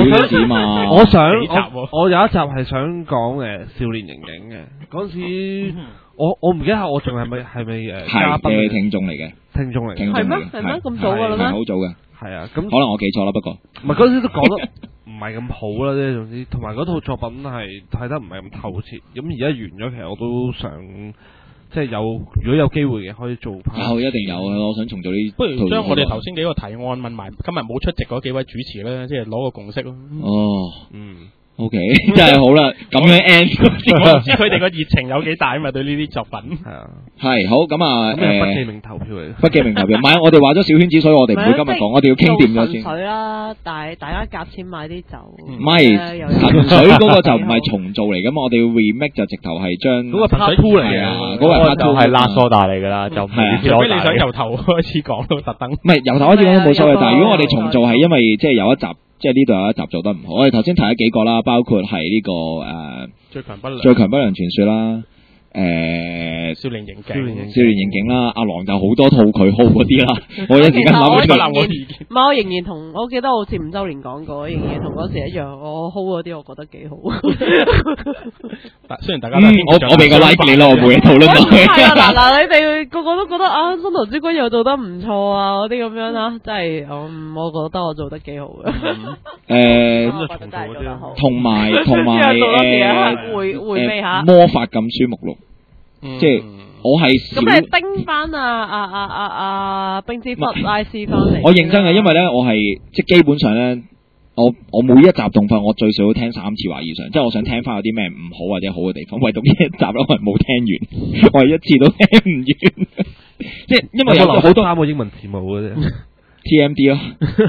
Speaker 2: 有一集係想講少年刑警嘅嗰陣時，我唔記得我仲係咪嘉賓
Speaker 3: 嘅聽眾嚟嘅，
Speaker 2: 聽眾嚟嘅
Speaker 1: 係咩？咁早㗎啦咩？
Speaker 3: 好早嘅，
Speaker 2: 係啊，咁
Speaker 3: 可能我記錯啦，不過
Speaker 2: 唔係嗰陣時都講得唔係咁好啦啫。總之，同埋嗰套作品係睇得唔係咁透徹。咁而家完咗，其實我都想即係如果有機會嘅，可以做翻。
Speaker 3: 一定有啊！我想重做呢。
Speaker 4: 不如將我哋頭先幾個提案問埋今日冇出席嗰幾位主持咧，即係攞個共識咯。
Speaker 3: OK， 真係好啦，咁樣 end，
Speaker 4: 我唔知佢哋個熱情有幾大啊嘛，對呢啲作品。
Speaker 2: 係啊，
Speaker 3: 係好咁啊，
Speaker 2: 不記名投票嚟。
Speaker 3: 不記名投票，唔係我哋話咗小圈子，所以我哋唔會今日講，我哋要傾掂咗先。
Speaker 1: 做水啦，但係大家夾錢買啲酒。
Speaker 3: 唔係純水嗰個就唔係重做嚟噶嘛，我哋要 remake 就直頭係將
Speaker 2: 嗰個純水鋪嚟啊，
Speaker 3: 嗰個
Speaker 5: 就係拉梳大嚟㗎啦，就唔係
Speaker 4: 除非你想由頭開始講都特登。
Speaker 3: 唔係由頭開始講都冇所謂，但係如果我哋重做係因為即係有一集。即係呢度有一集做得唔好，我哋頭先提咗幾個啦，包括係呢個最強不良傳說啦，
Speaker 4: 少年刑
Speaker 3: 警啦，阿郎就好多套佢 hold 嗰啲啦，我一時間諗唔出
Speaker 1: 我意見。唔係，我仍然同我記得好似5週年講過，仍然同嗰時一樣，我 hold 嗰啲我覺得幾好。
Speaker 4: 雖然大家都
Speaker 3: 我俾個 like 你咯，我冇嘢討論到。
Speaker 1: 係啊，嗱，你哋個個都覺得啊，新唐之君又做得唔錯啊，嗰啲咁樣啦，真係我覺得我做得幾好嘅。
Speaker 2: 咁就重做嗰啲。
Speaker 3: 同埋
Speaker 1: 回味下
Speaker 3: 魔法禁書目錄。即係我係
Speaker 1: 咁你叮翻冰之弗拉斯翻嚟。
Speaker 3: 我認真嘅，因為咧我係即係基本上咧，我每一集動畫我最少都聽3次或以上，即係我想聽翻有啲咩唔好或者好嘅地方。唯獨呢一集咧，我係冇聽完，我係一次都聽唔完。即係因為有好多
Speaker 2: 3個英文字母嘅啫。
Speaker 3: TMD 咯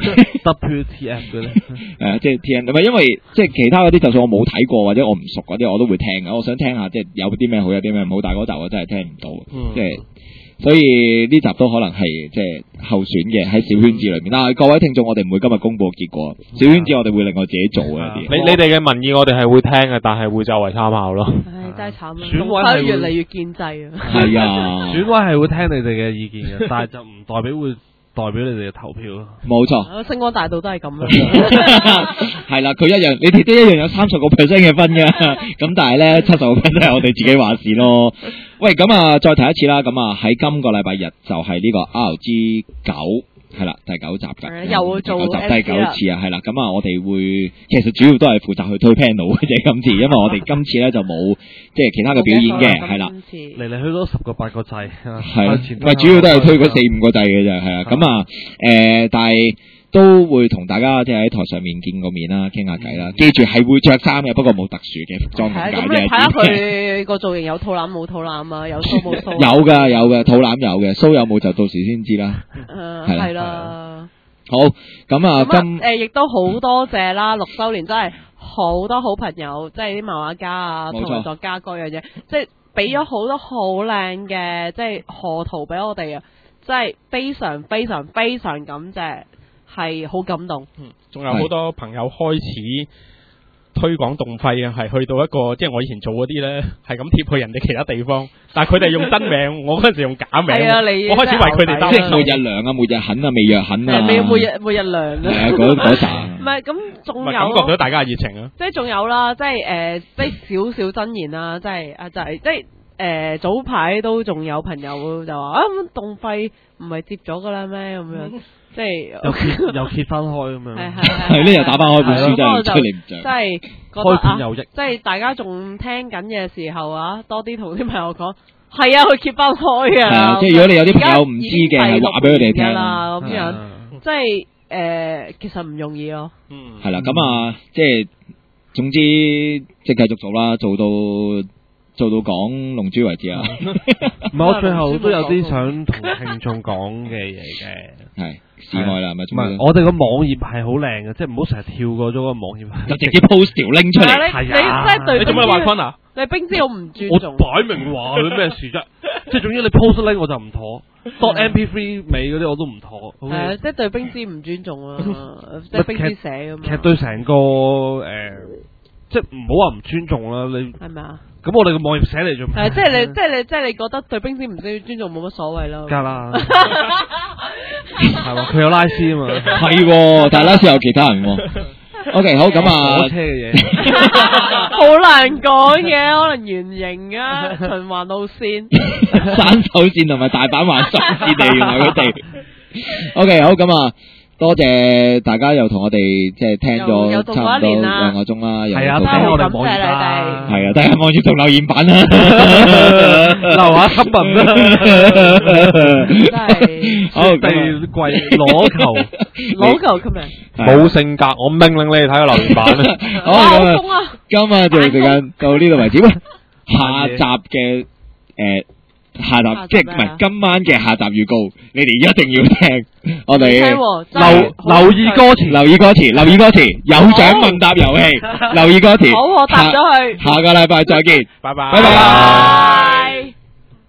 Speaker 2: ，WTF 嘅咧，
Speaker 3: 即係 TMD，唔係因為即係其他嗰啲，就算我冇睇過或者我唔熟嗰啲，我都會聽嘅。我想聽下即係有啲咩好，有啲咩唔好，但係嗰集我真係聽唔到，即係所以呢集都可能係即係候選嘅喺小圈子裏面。但係各位聽眾，我哋唔會今日公佈結果，小圈子我哋會另外自己做嘅啲。
Speaker 5: 你哋嘅民意我哋係會聽嘅，但係會作為參考咯。
Speaker 1: 唉，真係慘啊！
Speaker 2: 選委係
Speaker 1: 越嚟越建制啊！
Speaker 3: 係啊，
Speaker 2: 選委係會聽你哋嘅意見嘅，但係就唔代表會。代表你哋嘅投票咯，
Speaker 3: 冇錯。
Speaker 1: 星光大道都係咁樣，
Speaker 3: 係啦，佢一樣，你哋都一樣有30% 嘅分嘅，咁但係咧70%都係我哋自己話事咯。喂，咁啊，再提一次啦，咁啊喺今個禮拜日就係呢個 RG9。係啦，第9集㗎，
Speaker 1: 又會做
Speaker 3: 第9次啊，係啦，咁啊，我哋會其實主要都係負責去推 panel 嘅啫，今次，因為我哋今次咧就冇即係其他嘅表演嘅，係啦，
Speaker 2: 嚟嚟去都10個8個掣，
Speaker 3: 係，唔係主要都係推嗰4-5個掣嘅啫，係啊，咁啊，但係都會同大家即係喺台上面見個面啦，傾下偈啦，記住係會着衫嘅，不過冇特殊嘅服裝咁解啫。
Speaker 1: 咁你睇下佢個造型有肚腩冇肚腩啊，有鬚冇鬚？
Speaker 3: 有嘅，肚腩有嘅，鬚有冇就到時先知啦。
Speaker 1: 係啦。
Speaker 3: 好，咁啊，
Speaker 1: 亦都好多謝啦，6週年真係好多好朋友，即係啲漫畫家啊，同埋作家各樣嘢，即係俾咗好多好靚嘅即係賀圖俾我哋啊，真係非常非常非常感謝。係好感動，
Speaker 4: 仲有好多朋友開始推廣動廢啊，係去到一個即係我以前做嗰啲咧，係咁貼去人哋其他地方，但係佢哋用真名，我嗰陣時用假名，我開始為佢哋擔心。
Speaker 3: 末日涼啊，末日狠啊，未藥狠啊，
Speaker 1: 末日涼
Speaker 3: 係啊，嗰陣
Speaker 1: 唔係咁，仲有
Speaker 4: 感覺到大家嘅熱情啊，
Speaker 1: 即係仲有啦，即係即係少少真言啦，即係就係即係早排都仲有朋友就話咁動廢唔係接咗噶啦咩咁樣。即係
Speaker 2: 又揭翻開咁樣，
Speaker 3: 係咧又打翻開本書真係出嚟唔着，
Speaker 1: 即係
Speaker 2: 開片有益。
Speaker 1: 即係大家仲聽緊嘅時候啊，多啲同啲朋友講，係啊，佢揭翻開嘅。係啊，
Speaker 3: 即係如果你有啲朋友唔知嘅，係話俾佢哋聽啦。
Speaker 1: 咁樣即係其實唔容易咯。
Speaker 3: 係啦，咁啊，即係總之即係繼續做啦，做到講龍珠為止啊！
Speaker 2: 唔係，我最後都有啲想同聽眾講嘅嘢嘅，
Speaker 3: 係示愛啦，係咪？
Speaker 2: 唔係，我哋個網頁係好靚嘅，即係唔好成日跳過咗個網頁，
Speaker 3: 就直接 post 條 link 出嚟。
Speaker 1: 係啊，你
Speaker 4: 做咩話坤啊？
Speaker 1: 你冰之我唔尊重。
Speaker 2: 我擺明話佢咩事啫？即係總之你 post link 我就唔妥，.mp3 尾嗰啲我都唔妥。
Speaker 1: 係啊，即係對冰之唔尊重啊！即係冰之寫咁。
Speaker 2: 其實對成個即係唔好話唔尊重啦，你
Speaker 1: 係咪啊？
Speaker 2: 咁我哋個網頁寫嚟做咩？
Speaker 1: 即係你覺得對冰之唔需要尊重冇乜所謂咯。
Speaker 2: 梗啦，係嘛？佢有拉絲啊嘛，
Speaker 3: 係，但係拉絲有其他人。OK， 好，咁啊，
Speaker 2: 火車嘅嘢
Speaker 1: 好難講嘅，可能圓形啊，循環路線、
Speaker 3: 山手線同埋大阪環狀線嚟，原來佢哋。OK， 好，咁啊。 多謝大家又同我哋即係聽咗
Speaker 1: 又度過
Speaker 3: 差唔多
Speaker 1: 一年啦
Speaker 3: 2個鐘啦，又
Speaker 2: 係啊，
Speaker 3: 到
Speaker 2: 聽我哋
Speaker 1: 感謝
Speaker 2: 網頁啦，
Speaker 1: 你
Speaker 3: 係啊，大家網頁同留言板啦，
Speaker 2: 留下 comment 啦，
Speaker 1: 真係
Speaker 3: 好
Speaker 2: 地貴攞球，
Speaker 1: 攞球今日，
Speaker 5: 冇性格，我命令你哋睇個留言板啊！
Speaker 3: 好
Speaker 1: 哇好
Speaker 3: 咁啊
Speaker 1: 風啊！
Speaker 3: 今日節目時間到呢度為止。喂，下集嘅下集即係唔係今晚嘅下集預告，你哋一定要聽。我哋
Speaker 1: 聽喎真係
Speaker 2: 留意歌詞，
Speaker 3: 留意歌詞，留意歌詞，有獎問答遊戲，留意歌詞。
Speaker 1: 好，我答咗佢。
Speaker 3: 下個禮拜再見，
Speaker 4: 拜拜，
Speaker 3: 拜拜。